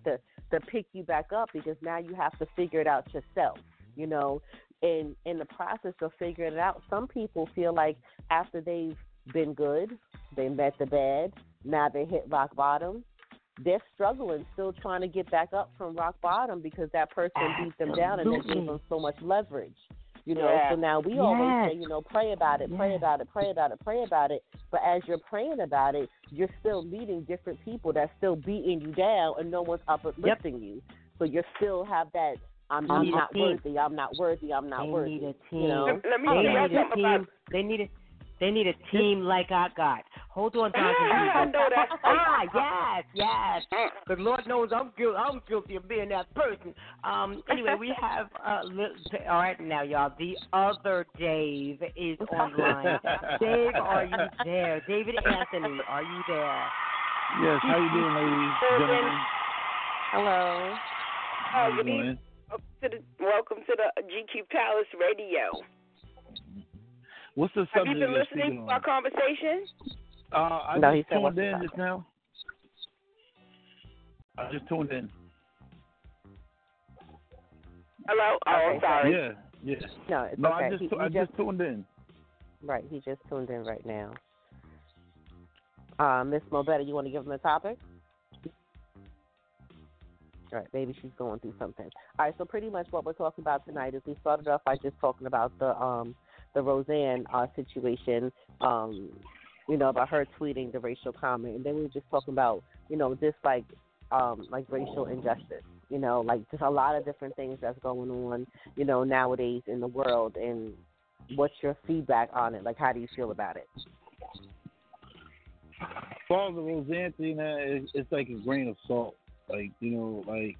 to pick you back up, because now you have to figure it out yourself, you know. And in the process of figuring it out, some people feel like after they've been good, they met the bed, now they hit rock bottom, they're struggling, still trying to get back up from rock bottom because that person beat them down and they gave them so much leverage. You know, so now we always say, you know, pray about it, pray about it, pray about it, pray about it. But as you're praying about it, you're still meeting different people that's still beating you down, and no one's uplifting you. So you still have that, I'm not worthy, I'm not worthy, I'm not worthy. Need a team. You know? They need a team like I got. Hold on, Jonathan. I know that. Yes. Because Lord knows I'm guilty of being that person. Anyway, we have all right now, y'all. The other Dave is online. Dave, are you there? David Anthony, are you there? Yes. How you doing, ladies, gentlemen? Hello. Good evening. Welcome to the GQ Palace Radio. What's the Have subject? you been listening to our conversation? I just tuned in just now. I just tuned in. Hello? Oh, I'm sorry. Yeah. No, it's no, okay. I just tuned in. Right, he just tuned in right now. Miss Mobetta, you want to give him the topic? All right, maybe she's going through something. All right, so pretty much what we're talking about tonight is we started off by just talking about the Roseanne situation, you know, about her tweeting the racial comment, and then we were just talking about, you know, just like racial injustice, you know, like just a lot of different things that's going on, you know, nowadays in the world, and what's your feedback on it? Like, how do you feel about it? As far as the Roseanne thing, it's like a grain of salt. Like, you know, like,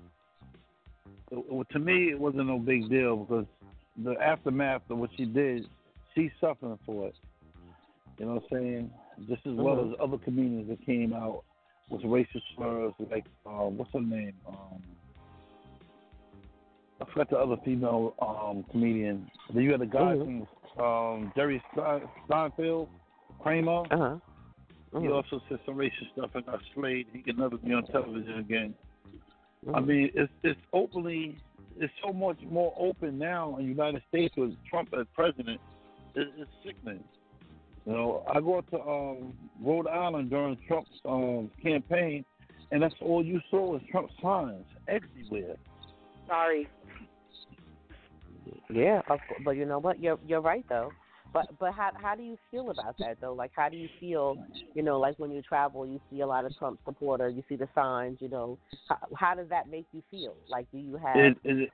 to me, it wasn't no big deal because the aftermath of what she did, she's suffering for it. You know what I'm saying? Just as well as other comedians that came out with racist slurs, like, what's her name? I forgot the other female comedian. Then you had the guy from Jerry Seinfeld, Kramer. He also said some racist stuff and got slayed. He can never be on television again. I mean, it's openly, it's so much more open now in the United States with Trump as president. It's sickening. You know, I go to Rhode Island during Trump's campaign, and that's all you saw was Trump signs everywhere. Sorry. Yeah, but you know what? You're right though. But how do you feel about that though? Like, how do you feel? You know, like when you travel, you see a lot of Trump supporters, you see the signs. You know, how does that make you feel? Like, do you have?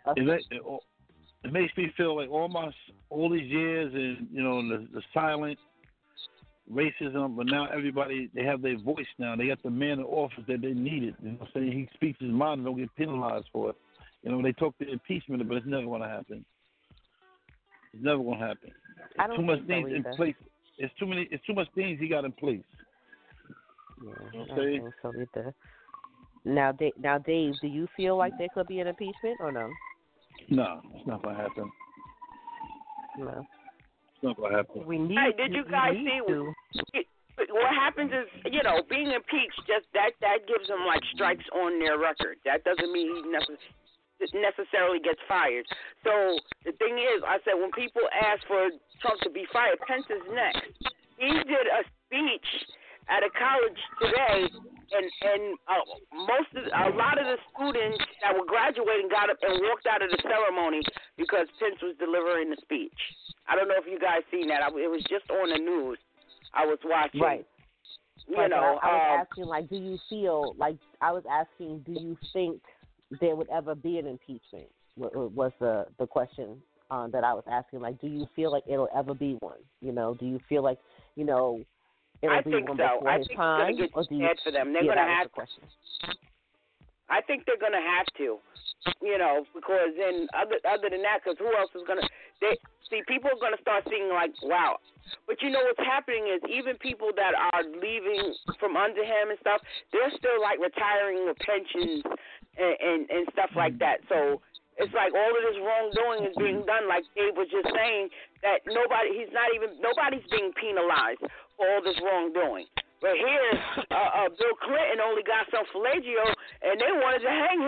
It makes me feel like all these years and, you know, the silent racism, but now everybody, they have their voice now. They got the man in office that they needed. You know what I'm saying? He speaks his mind and don't get penalized for it. You know, they talk the impeachment, but it's never going to happen. It's never going to happen. There's too much things in place. It's too much things he got in place. Yeah, I think so either. Now, Dave, do you feel like there could be an impeachment or no? No, it's not going to happen. No. It's not going to happen. Did you guys see what happens is, you know, being impeached, just that gives them like strikes on their record. That doesn't mean he necessarily gets fired. So the thing is, I said, when people ask for Trump to be fired, Pence is next. He did a speech at a college today, and a lot of the students that were graduating got up and walked out of the ceremony because Pence was delivering the speech. I don't know if you guys seen that. It was just on the news. I was watching. Right. You know, I was asking, like, do you feel like do you think there would ever be an impeachment? Was the question that I was asking. Like, do you feel like it'll ever be one? You know, do you feel like, you know, it'll be one before his time? I think it's going to get bad for them. They're going to have to. I think they're going to have to, you know, because then other than that, because who else is going to people are going to start seeing like, wow. But you know what's happening is even people that are leaving from under him and stuff, they're still like retiring with pensions and stuff like that. So it's like all of this wrongdoing is being done, like Dave was just saying, that nobody's being penalized for all this wrongdoing. But here, Bill Clinton only got some fellatio, and they wanted to hang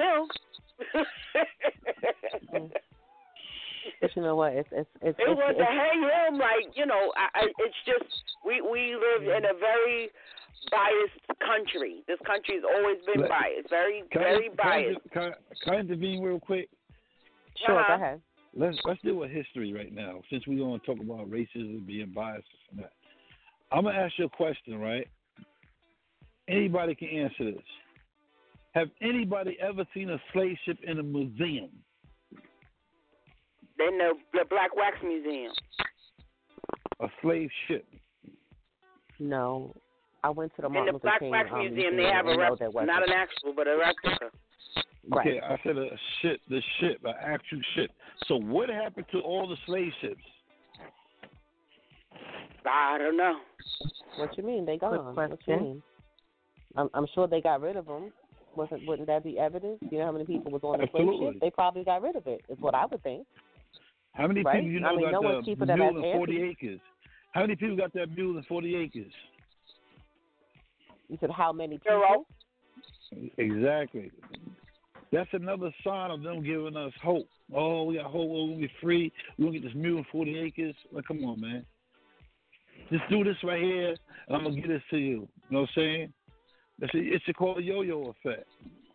him. But you know what? They wanted to hang him. Like, you know, it's just we live in a very biased country. This country has always been biased, very biased. Can I intervene real quick? Sure, go ahead. Let's deal with history right now, since we're going to talk about racism, being biased and that. I'm going to ask you a question, right? Anybody can answer this. Have anybody ever seen a slave ship in a museum? In the Black Wax Museum. A slave ship? No. I went to the Martin Luther King. In the Black Wax Museum, they have a replica, not an actual, but a replica. Right. Okay, I said an actual ship. So what happened to all the slave ships? I don't know. What you mean? They gone. What you mean? I'm sure they got rid of them. Wouldn't that be evidence? You know how many people was on the slave ship? They probably got rid of it, is what I would think. How many people you know got the mule in 40 answers. acres? How many people got that mule in 40 acres? You said how many people? Exactly. That's another sign of them giving us hope. Oh, we got hope. We're going to be free. We're going to get this mule in 40 acres. Like, come on, man. Just do this right here, and I'm going to get this to you. You know what I'm saying? It's called a yo-yo effect.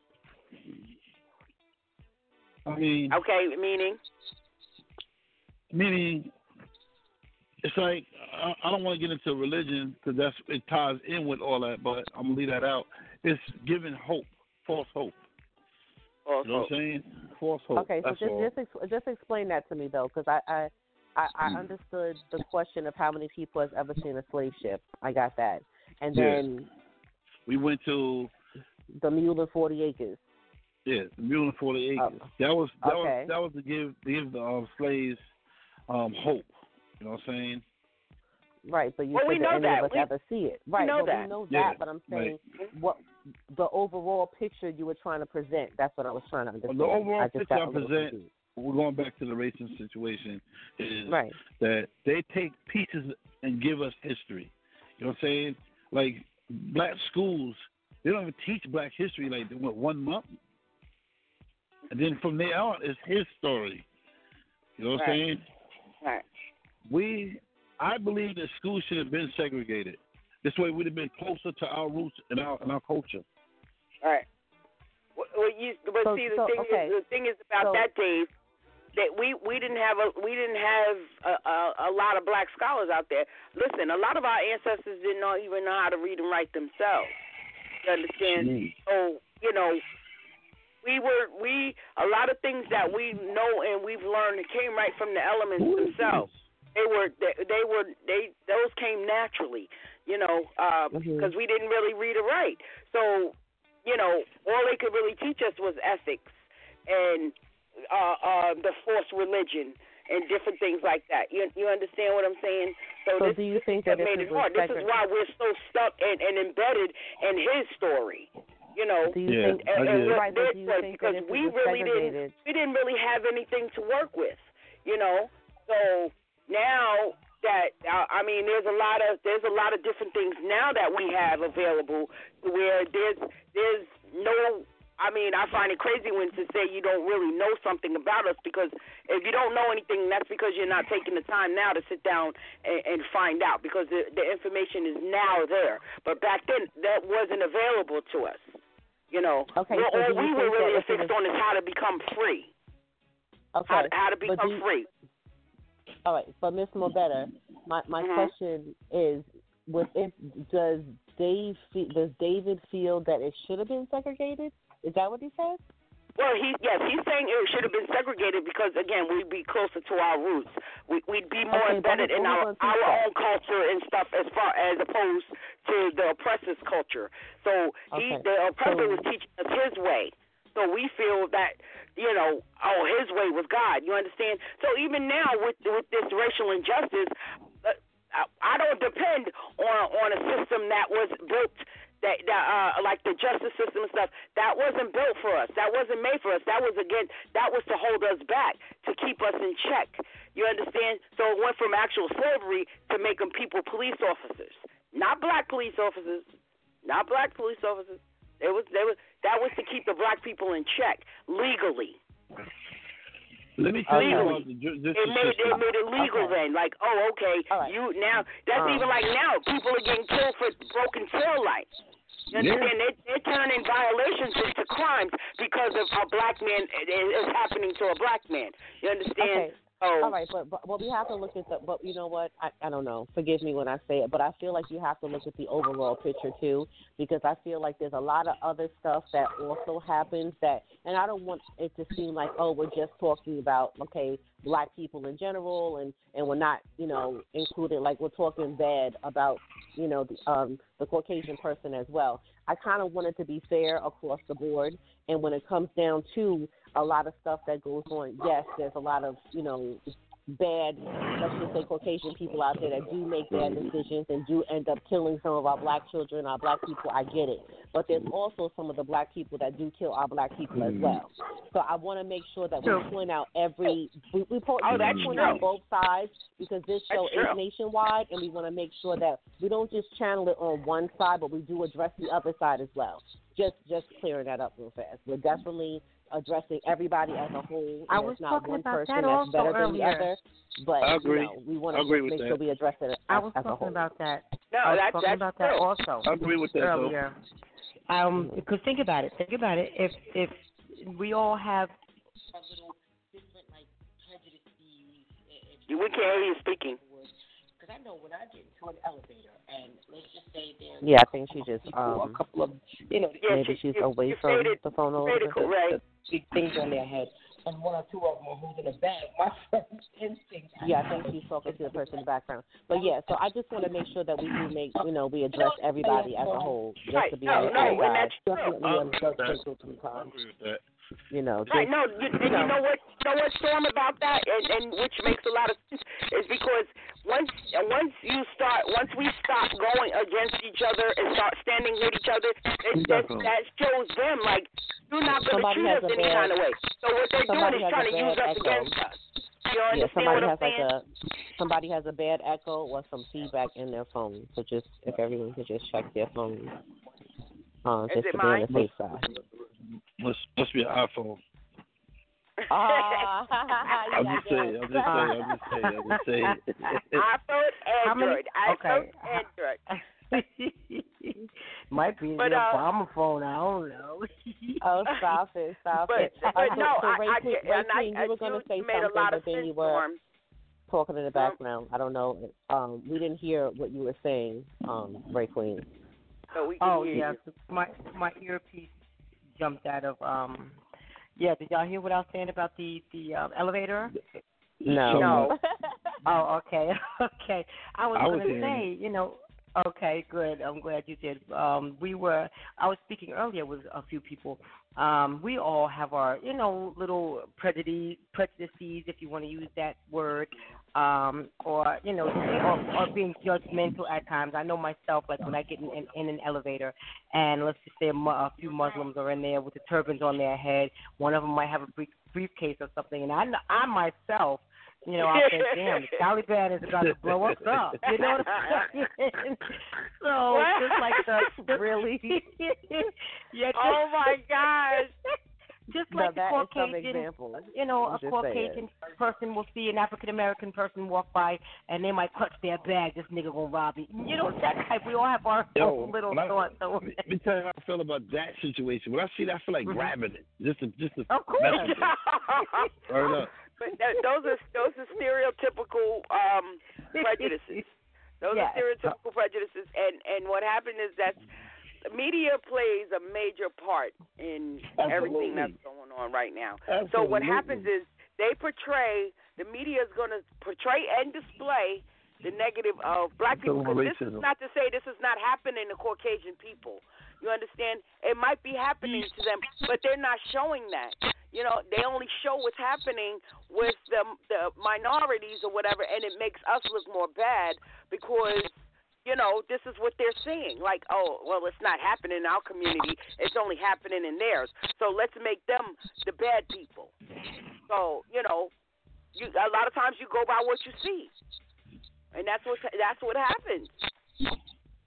I mean... Okay, meaning? Meaning, it's like, I don't want to get into religion because it ties in with all that, but I'm going to leave that out. It's giving hope, false hope. You know what I'm saying? False hope. Okay, so just explain that to me, though, because I understood the question of how many people has ever seen a slave ship. I got that. And then... We went to... The mule in 40 acres. Yeah, the mule in 40 acres. That was to give the slaves hope. You know what I'm saying? Right, but you said that any of us ever see it. Right, we know that. We know that, but I'm saying what the overall picture you were trying to present. That's what I was trying to understand. The overall picture I present, we're going back to the racist situation, is that they take pieces and give us history. You know what I'm saying? Like, black schools, they don't even teach black history like 1 month. And then from there on, it's his story. You know what I'm saying? Right. I believe that schools should have been segregated. This way we'd have been closer to our roots and our culture. All right. The thing is about that, Dave, that we didn't have a lot of black scholars out there. Listen, a lot of our ancestors didn't even know how to read and write themselves. You understand? So, you know, a lot of things that we know and we've learned came right from the elements themselves. Those came naturally, you know, because we didn't really read or write. So, you know, all they could really teach us was ethics and the forced religion and different things like that. You understand what I'm saying? So do you think that made it hard? This is why we're so stuck and embedded in his story. You know, do you think because we didn't really have anything to work with. You know, so now that there's a lot of different things now that we have available where there's no. I find it crazy when to say you don't really know something about us, because if you don't know anything, that's because you're not taking the time now to sit down and find out, because the information is now there. But back then, that wasn't available to us. You know, okay, all we were really fixed on is how to become free. Okay. How to become free. All right, but Ms. Mobetta, my question is, does David feel that it should have been segregated? Is that what he said? Well, he's saying it should have been segregated because, again, we'd be closer to our roots. We'd be more embedded in our own culture and stuff, as opposed to the oppressor's culture. So the oppressor was teaching us his way. So we feel that, you know, his way was God. You understand? So even now with this racial injustice, I don't depend on a system that was built like the justice system and stuff. That wasn't built for us. That wasn't made for us. That was to hold us back, to keep us in check. You understand? So it went from actual slavery to making people police officers. Not black police officers. Not black police officers. That was to keep the black people in check legally. Let me tell you about it made it legal then. Like, oh, okay, you now. That's even like now. People are getting killed for broken tail lights. You understand? They're turning violations into crimes because of a black man is happening to a black man. You understand? Okay. All right, but we have to look at but you know what? I don't know. Forgive me when I say it, but I feel like you have to look at the overall picture too, because I feel like there's a lot of other stuff that also happens and I don't want it to seem like, oh, we're just talking about, okay, black people in general and we're not, included, like we're talking bad about, the Caucasian person as well. I kind of want it to be fair across the board, and when it comes down to a lot of stuff that goes on, yes, there's a lot of, bad, let's just say Caucasian people out there that do make bad decisions and do end up killing some of our black children, our black people. I get it. But there's also some of the black people that do kill our black people as well. So I want to make sure that we point out we point out both sides, because this show is nationwide, and we want to make sure that we don't just channel it on one side, but we do address the other side as well. Just clearing that up real fast. We're definitely addressing everybody as a whole. I was not talking one about person that that's also better earlier. than the other, but I agree. We want to make sure we address it I was as a talking whole. about that. No, I was that's talking about that also. I agree with that earlier. Because think about it. If we all have a little different prejudices. We can't hear you speaking. Because I know when I get into an elevator and let's just say there's I think she just a couple of maybe she's away from the phone a little bit. Right. Big things on their head, and one or two of them are holding a bag. My first instinct. I think she's talking to the person in the background. But so I just want to make sure that we do we address everybody as a whole, just to be on the same side. Definitely sometimes. You know, just, right? No, you know what, Storm, about that, and which makes a lot of sense, is because once we stop going against each other and start standing with each other, that shows them you're not going to treat us any kind of way. So what they're doing is trying to use us against us. You understand what I'm saying? Somebody has a bad echo or some feedback in their phone. So just if everyone could just check their phone, just to be on the safe side. Must be an iPhone. I'm just saying. iPhone, Android. Might be the Obama phone. I don't know. Oh, stop it. But no, you were going to say something, but then you were talking in the background. I don't know. We didn't hear what you were saying, Ray Queen. So we can hear you. My earpiece jumped out of did y'all hear what I was saying about the elevator? No. Oh, okay. I was going to say, okay, good. I'm glad you did. I was speaking earlier with a few people. We all have our, little prejudices, if you want to use that word, or being judgmental at times. I know myself, when I get in an elevator, and let's just say a few Muslims are in there with the turbans on their head. One of them might have a briefcase or something, and I myself, I think, damn, the Taliban is about to blow us up. You know what I'm saying? So, just like the really? Oh, my gosh. Just like the Caucasian, a Caucasian person will see an African-American person walk by, and they might clutch their bag, this nigga gonna rob me. That type. We all have our own little thoughts. Let me tell you how I feel about that situation. When I see that, I feel like grabbing it. Just to of course. Right up. But those are stereotypical prejudices. Those are stereotypical prejudices, and what happened is that media plays a major part in everything that's going on right now. Absolutely. So what happens is the media is going to portray and display the negative of black people. Because this is not to say this is not happening to Caucasian people. You understand? It might be happening to them, but they're not showing that. They only show what's happening with the minorities or whatever, and it makes us look more bad because this is what they're seeing. Oh, well, it's not happening in our community. It's only happening in theirs. So let's make them the bad people. So, a lot of times you go by what you see. And that's what happens.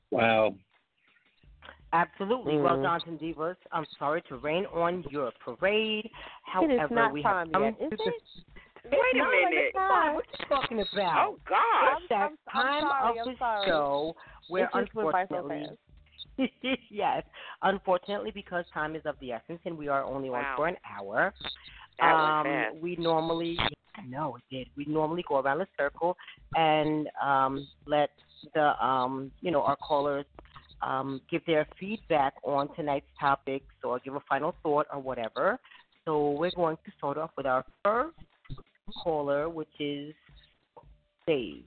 Wow. Absolutely. Well, Johnson Divas, I'm sorry to rain on your parade. However, it is not we time have yet, is it? Wait a minute. What are you talking about? Oh, gosh. That time sorry, of I'm the sorry. show where It just went by so unfortunately, fast. yes, unfortunately, because time is of the essence and we are only on for an hour. That was fast. We normally, no, it did. We normally go around the circle and let the, our callers give their feedback on tonight's topics or give a final thought or whatever. So we're going to start off with our first caller, which is Dave.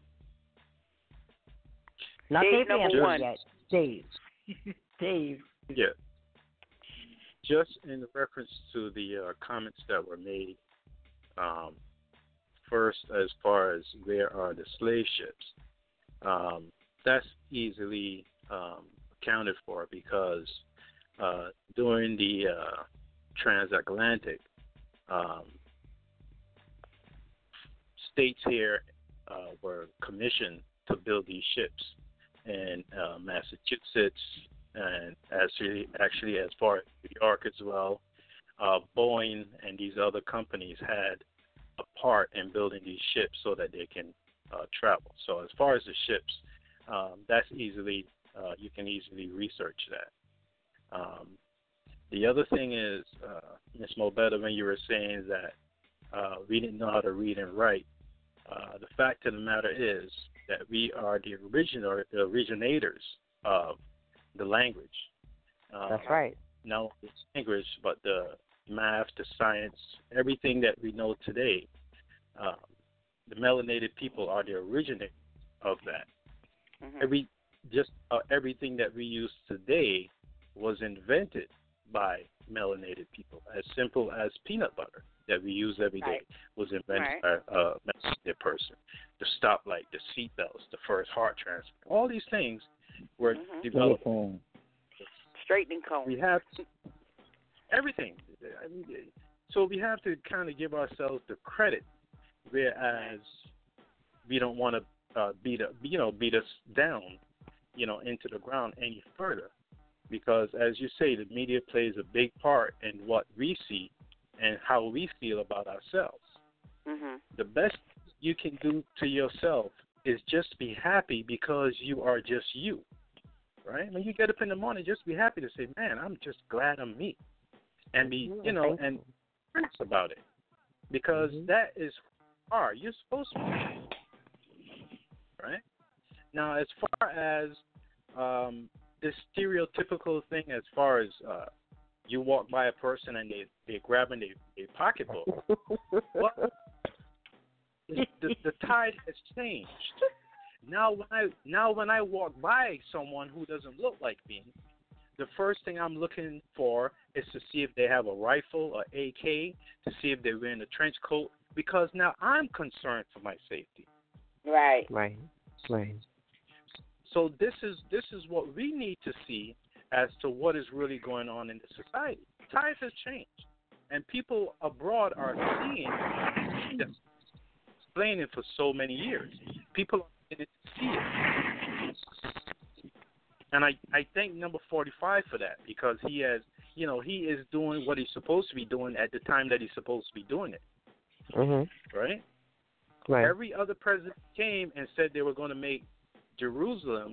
Not Dave Anthony yet. Dave. Dave. Yeah. Just in reference to the comments that were made, first, as far as where are the slave ships, that's easily accounted for because during the transatlantic, states here were commissioned to build these ships, and Massachusetts, and actually as far as New York as well, Boeing and these other companies had a part in building these ships so that they can travel. So as far as the ships, that's easily you can easily research that. The other thing is, Ms. Mobetta, when you were saying that we didn't know how to read and write, the fact of the matter is that we are the originators of the language. That's right. Not only the language, but the math, the science, everything that we know today. The melanated people are the originators of that. Mm-hmm. Everything that we use today was invented by melanated people. As simple as peanut butter that we use every day was invented by a melanated person. The stoplight, the seat belts, the first heart transplant, all these things were developed. Straightening cone. We have everything. So we have to kind of give ourselves the credit, whereas we don't want to beat us down, into the ground any further, because as you say, the media plays a big part in what we see and how we feel about ourselves. Mm-hmm. The best you can do to yourself is just be happy because you are just you, right? When you get up in the morning, just be happy to say, man, I'm just glad I'm me, and be, and honest about it, because that is who you are. You're supposed to be, right? Now, as far as this stereotypical thing, as far as you walk by a person and they're grabbing a pocketbook, well, the tide has changed. Now when I walk by someone who doesn't look like me, the first thing I'm looking for is to see if they have a rifle or AK, to see if they're wearing a trench coat, because now I'm concerned for my safety. Right. So this is what we need to see as to what is really going on in the society. Times has changed, and people abroad are seeing this, explaining for so many years. People are beginning to see it, and I thank number 45 for that, because he has, he is doing what he's supposed to be doing at the time that he's supposed to be doing it. Mm-hmm. Right. Every other president came and said they were going to make Jerusalem.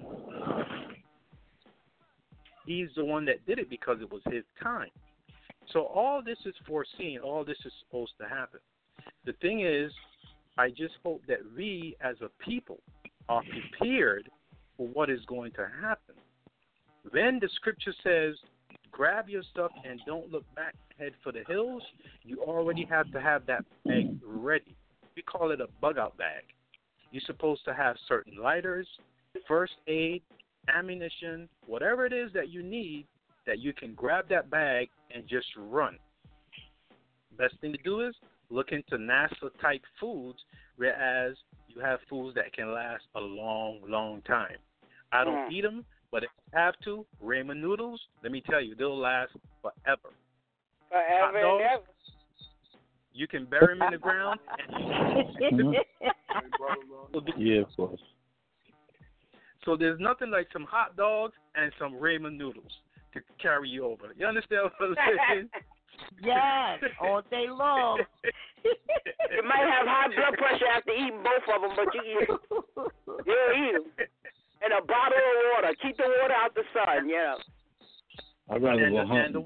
He's the one that did it because it was his time. So all this is foreseen. All this is supposed to happen. The thing is, I just hope that we as a people are prepared for what is going to happen. When the scripture says, grab your stuff and don't look back, head for the hills, you already have to have that bag ready. We call it a bug-out bag. You're supposed to have certain lighters, first aid, ammunition, whatever it is that you need, that you can grab that bag and just run. Best thing to do is look into NASA-type foods, whereas you have foods that can last a long, long time. I don't eat them, but if you have to, ramen noodles, let me tell you, they'll last forever. Forever and ever. You can bury them in the ground. Yeah, of course. So there's nothing like some hot dogs and some ramen noodles to carry you over. You understand what I'm saying? Yes, all day long. You might have high blood pressure after eating both of them, but you'll eat them. And a bottle of water. Keep the water out the sun, yeah. I'd rather go hunting.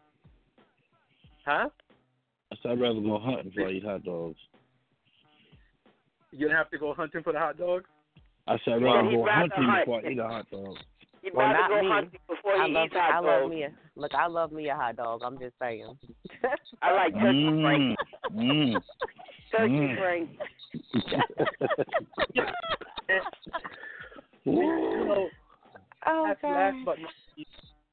Huh? I said I'd rather go hunting before I eat hot dogs. You have to go hunting for the hot dog? I said I'd rather go hunting before I eat a hot dog. You'd well, rather not go me. hunting before you eat hot I dogs. love me. I love me a hot dog. I'm just saying. I like turkey Frank. Turkey Frank. Last but not least,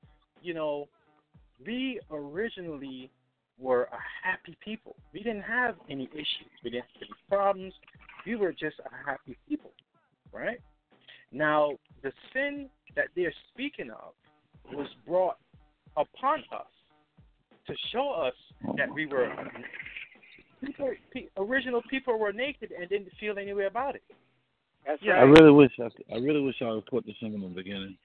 we originally were a happy people. We didn't have any issues. We didn't have any problems. We were just a happy people, right? Now, the sin that they're speaking of was brought upon us to show us that we were original people were naked and didn't feel any way about it. That's right. I really wish I would put this in the beginning.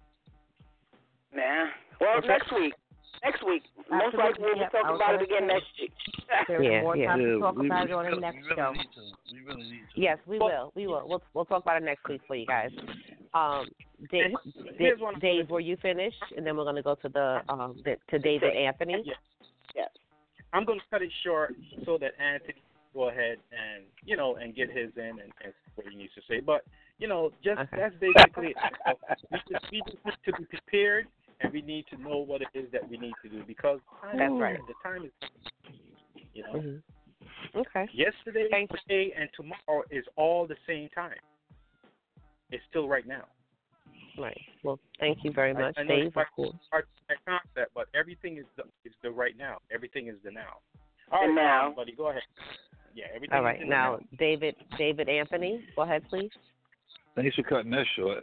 Nah. Well, next week. Most likely we'll be talking about it again next week. There's more time to talk about it on the next show. We really need to. Yes, we will. We'll talk about it next week for you guys. Dave, were you finished? And then we're going to go to to David Anthony. Yes. I'm going to cut it short so that Anthony can go ahead and and get his in and what he needs to say. But that's basically it. We just need to be prepared. And we need to know what it is that we need to do because that's right. The time is, Okay. Yesterday, today, and tomorrow is all the same time. It's still right now. Right. Well, thank you very much, I know Dave. it's hard to concept, but everything is the right now. Everything is the now. All right, now, buddy, go ahead. Yeah, everything. All right, is now, David Anthony, go ahead, please. Thanks for cutting that short.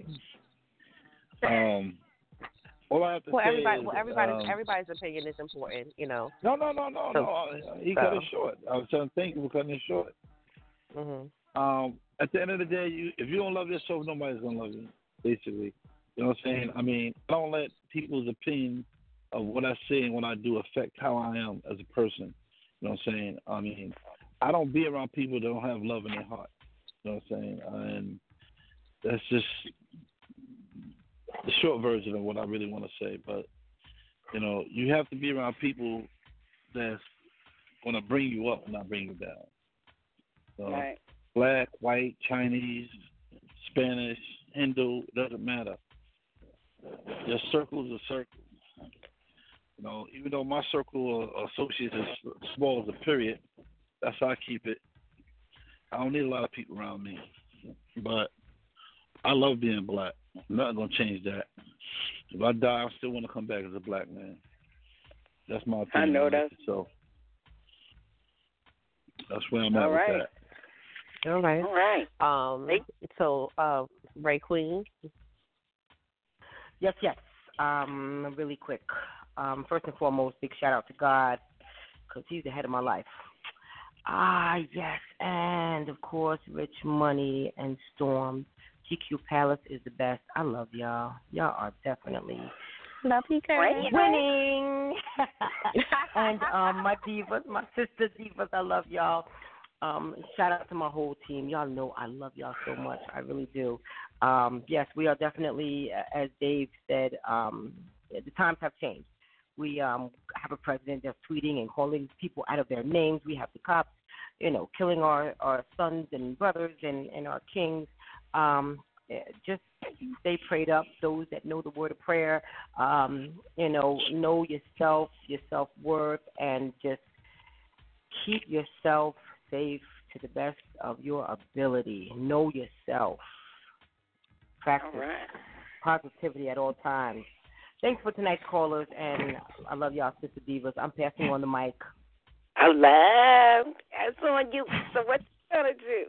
All I have to say everybody's opinion is important, No. He cut it short. I was trying to thank you for cutting it short. At the end of the day, if you don't love yourself, nobody's gonna love you. Basically, you know what I'm saying? I mean, I don't let people's opinion of what I say and what I do affect how I am as a person. You know what I'm saying? I mean, I don't be around people that don't have love in their heart. You know what I'm saying? And that's just the short version of what I really want to say. But, you have to be around people that's going to bring you up and not bring you down. So, right. Black, white, Chinese, Spanish, Hindu, doesn't matter. Your circle is a circle. Even though my circle of associates is small as a period, that's how I keep it. I don't need a lot of people around me. But I love being black. I'm not going to change that. If I die, I still want to come back as a black man. That's my opinion. I know that. So that's where I'm at with that. All right. So, Ray Queen. Yes. Really quick. First and foremost, big shout out to God because He's the head of my life. Yes. And, of course, Rich Money and Storm. GQ Palace is the best. I love y'all. Y'all are definitely winning. And my divas, my sister divas, I love y'all. Shout out to my whole team. Y'all know I love y'all so much. I really do. Yes, we are definitely, as Dave said, the times have changed. We have a president that's tweeting and calling people out of their names. We have the cops, killing our sons and brothers and our kings. Just stay prayed up. Those that know the word of prayer, know yourself, your self-worth, and just keep yourself safe to the best of your ability. Know yourself. Practice positivity at all times. Thanks for tonight's callers, and I love y'all, Sister Divas. I'm passing on the mic. That's on you. So what you gonna do?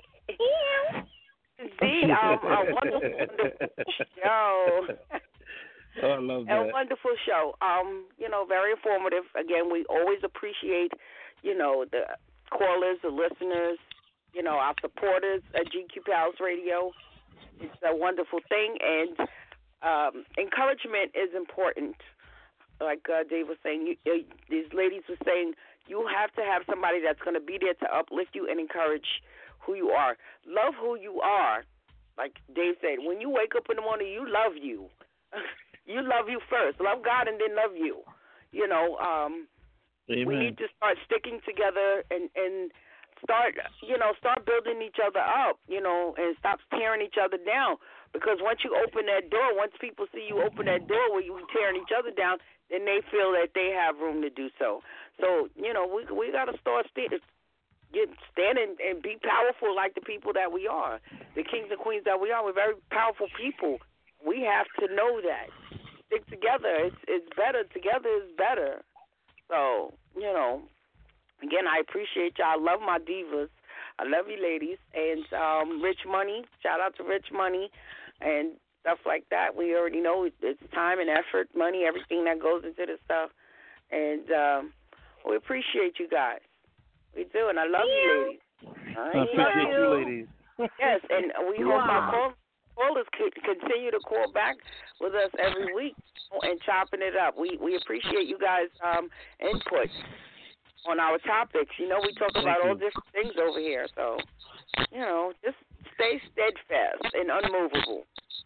See, a wonderful show. I love that. A wonderful show. Very informative. Again, we always appreciate, the callers, the listeners, our supporters at GQ Palace Radio. It's a wonderful thing, and encouragement is important. Like Dave was saying, these ladies were saying, you have to have somebody that's going to be there to uplift you and encourage who you are. Love who you are. Like Dave said, when you wake up in the morning, you love you. You love you first. Love God and then love you. You know, we need to start sticking together and start building each other up, you know, and stop tearing each other down. Because once you open that door, once people see you open that door where you tearing each other down, then they feel that they have room to do so. So, you know, we got to start stand and be powerful like the people that we are, the kings and queens that we are. We're very powerful people. We have to know that. Stick together. It's better. Together is better. So, you know, again, I appreciate y'all. I love my divas. I love you ladies. And Rich Money, shout out to Rich Money and stuff like that. We already know it's time and effort, money, everything that goes into this stuff. And we appreciate you guys. We do, and I love you ladies. I appreciate you ladies. Yes, and we hope our callers continue to call back with us every week and chopping it up. We appreciate you guys' input on our topics. You know, we talk about all different things over here. So, you know, just stay steadfast and unmovable.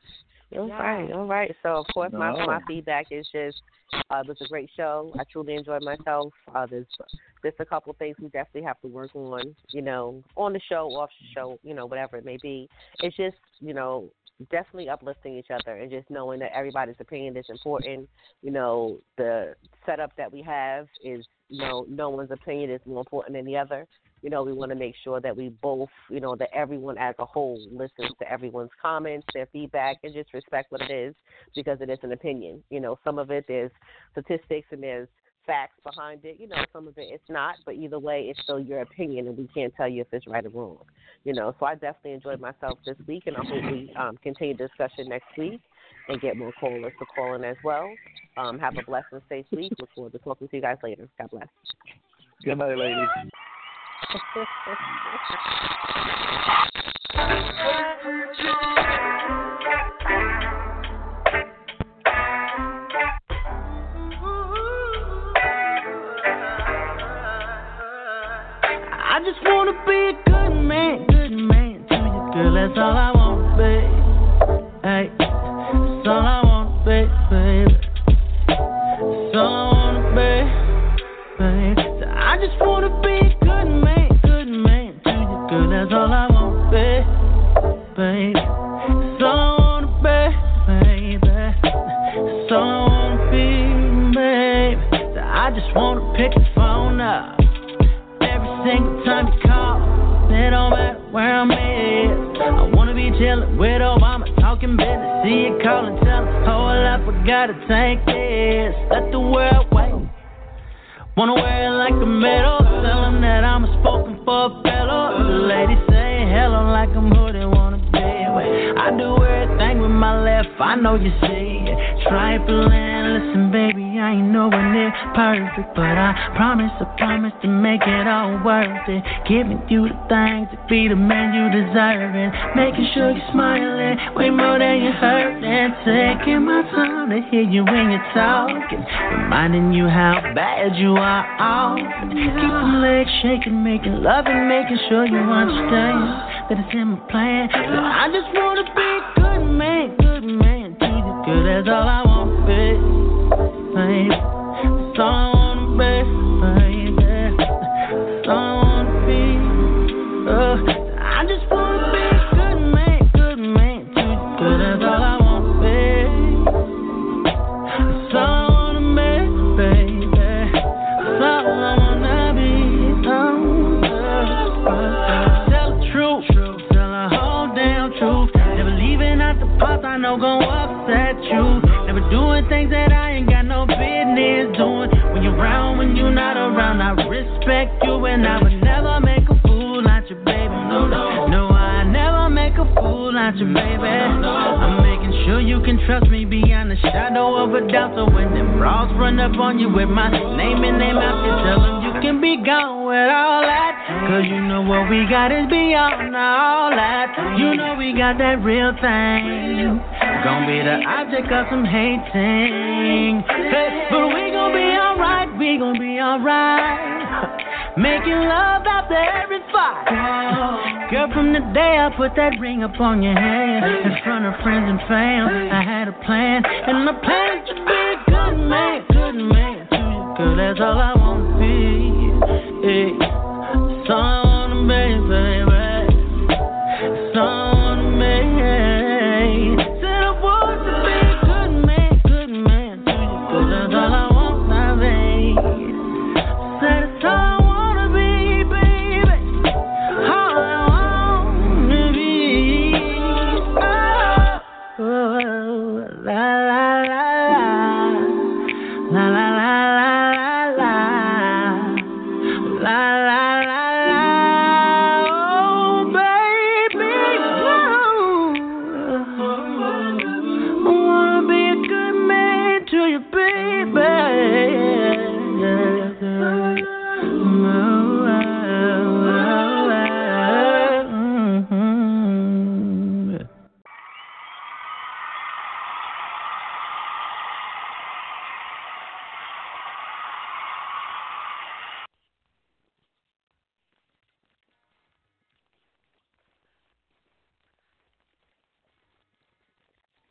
All right. So, of course, my feedback is just it was a great show. I truly enjoyed myself. There's a couple of things we definitely have to work on, you know, on the show, off the show, you know, whatever it may be. It's just, you know, definitely uplifting each other and just knowing that everybody's opinion is important. You know, the setup that we have is, you know, no one's opinion is more important than the other. You know, we want to make sure that we both, you know, that everyone as a whole listens to everyone's comments, their feedback, and just respect what it is because it is an opinion. You know, some of it there's statistics and there's facts behind it. You know, some of it it's not, but either way, it's still your opinion, and we can't tell you if it's right or wrong. You know, so I definitely enjoyed myself this week, and I hope we continue discussion next week and get more callers to call in as well. Have a blessed and safe week. Look forward to talking to you guys later. God bless. Good night, ladies. I just wanna be a good man to you, girl. That's all I want, babe. Hey, that's all I want, baby. That's all I want, babe. So I just wanna be a good man to you, girl. That's all I want, babe. That's all I want, baby. That's all I wanna be, babe. So I just wanna pick the phone up single time you call, it don't matter where I'm at. I wanna be chillin' with Obama, talking business. See you callin', tell him, hold up, I gotta take this. Let the world wait. Wanna wear it like a medal, tell him that I'm a spoken for fellow. The ladies say hello like I'm who they wanna be. I do everything with my left, I know you see it. Trifling, listen baby, I ain't nowhere near perfect, but I promise to make it all worth it. Giving you the things to be the man you deserve it. Making sure you're smiling, way more than you hurting. Taking my time to hear you when you're talking, reminding you how bad you are often. Keep them legs shaking, making love and making sure you understand that it's in my plan. So I just wanna be a good man to you, girl. That's all I want, babe. That's all I wanna be, baby. That's all I wanna be. I just wanna be a good man to you, girl. That's all I want, babe. That's all I wanna be, baby. That's all I wanna be. Tell the truth, tell the whole damn truth. Never leaving out the past, I know gon' upset you. Never doing things that I ain't got no business doing. When you're around, when you're not around, I respect you, and I would never make a fool out you, baby. No, I never make a fool out you, baby. I'm making sure you can trust me beyond the shadow of a doubt. So when them bras run up on you with my name in their mouth, you tell them you can be gone with all that. Cause you know what we got is beyond all that. You know we got that real thing. Gonna be the object of some hating. Hey, but we gon' be alright, we gon' be alright. Making love after every fight. Girl, from the day I put that ring up on your hand, in front of friends and fam, I had a plan. And my plan is to be a good man to you. Girl, that's all I wanna be. Hey.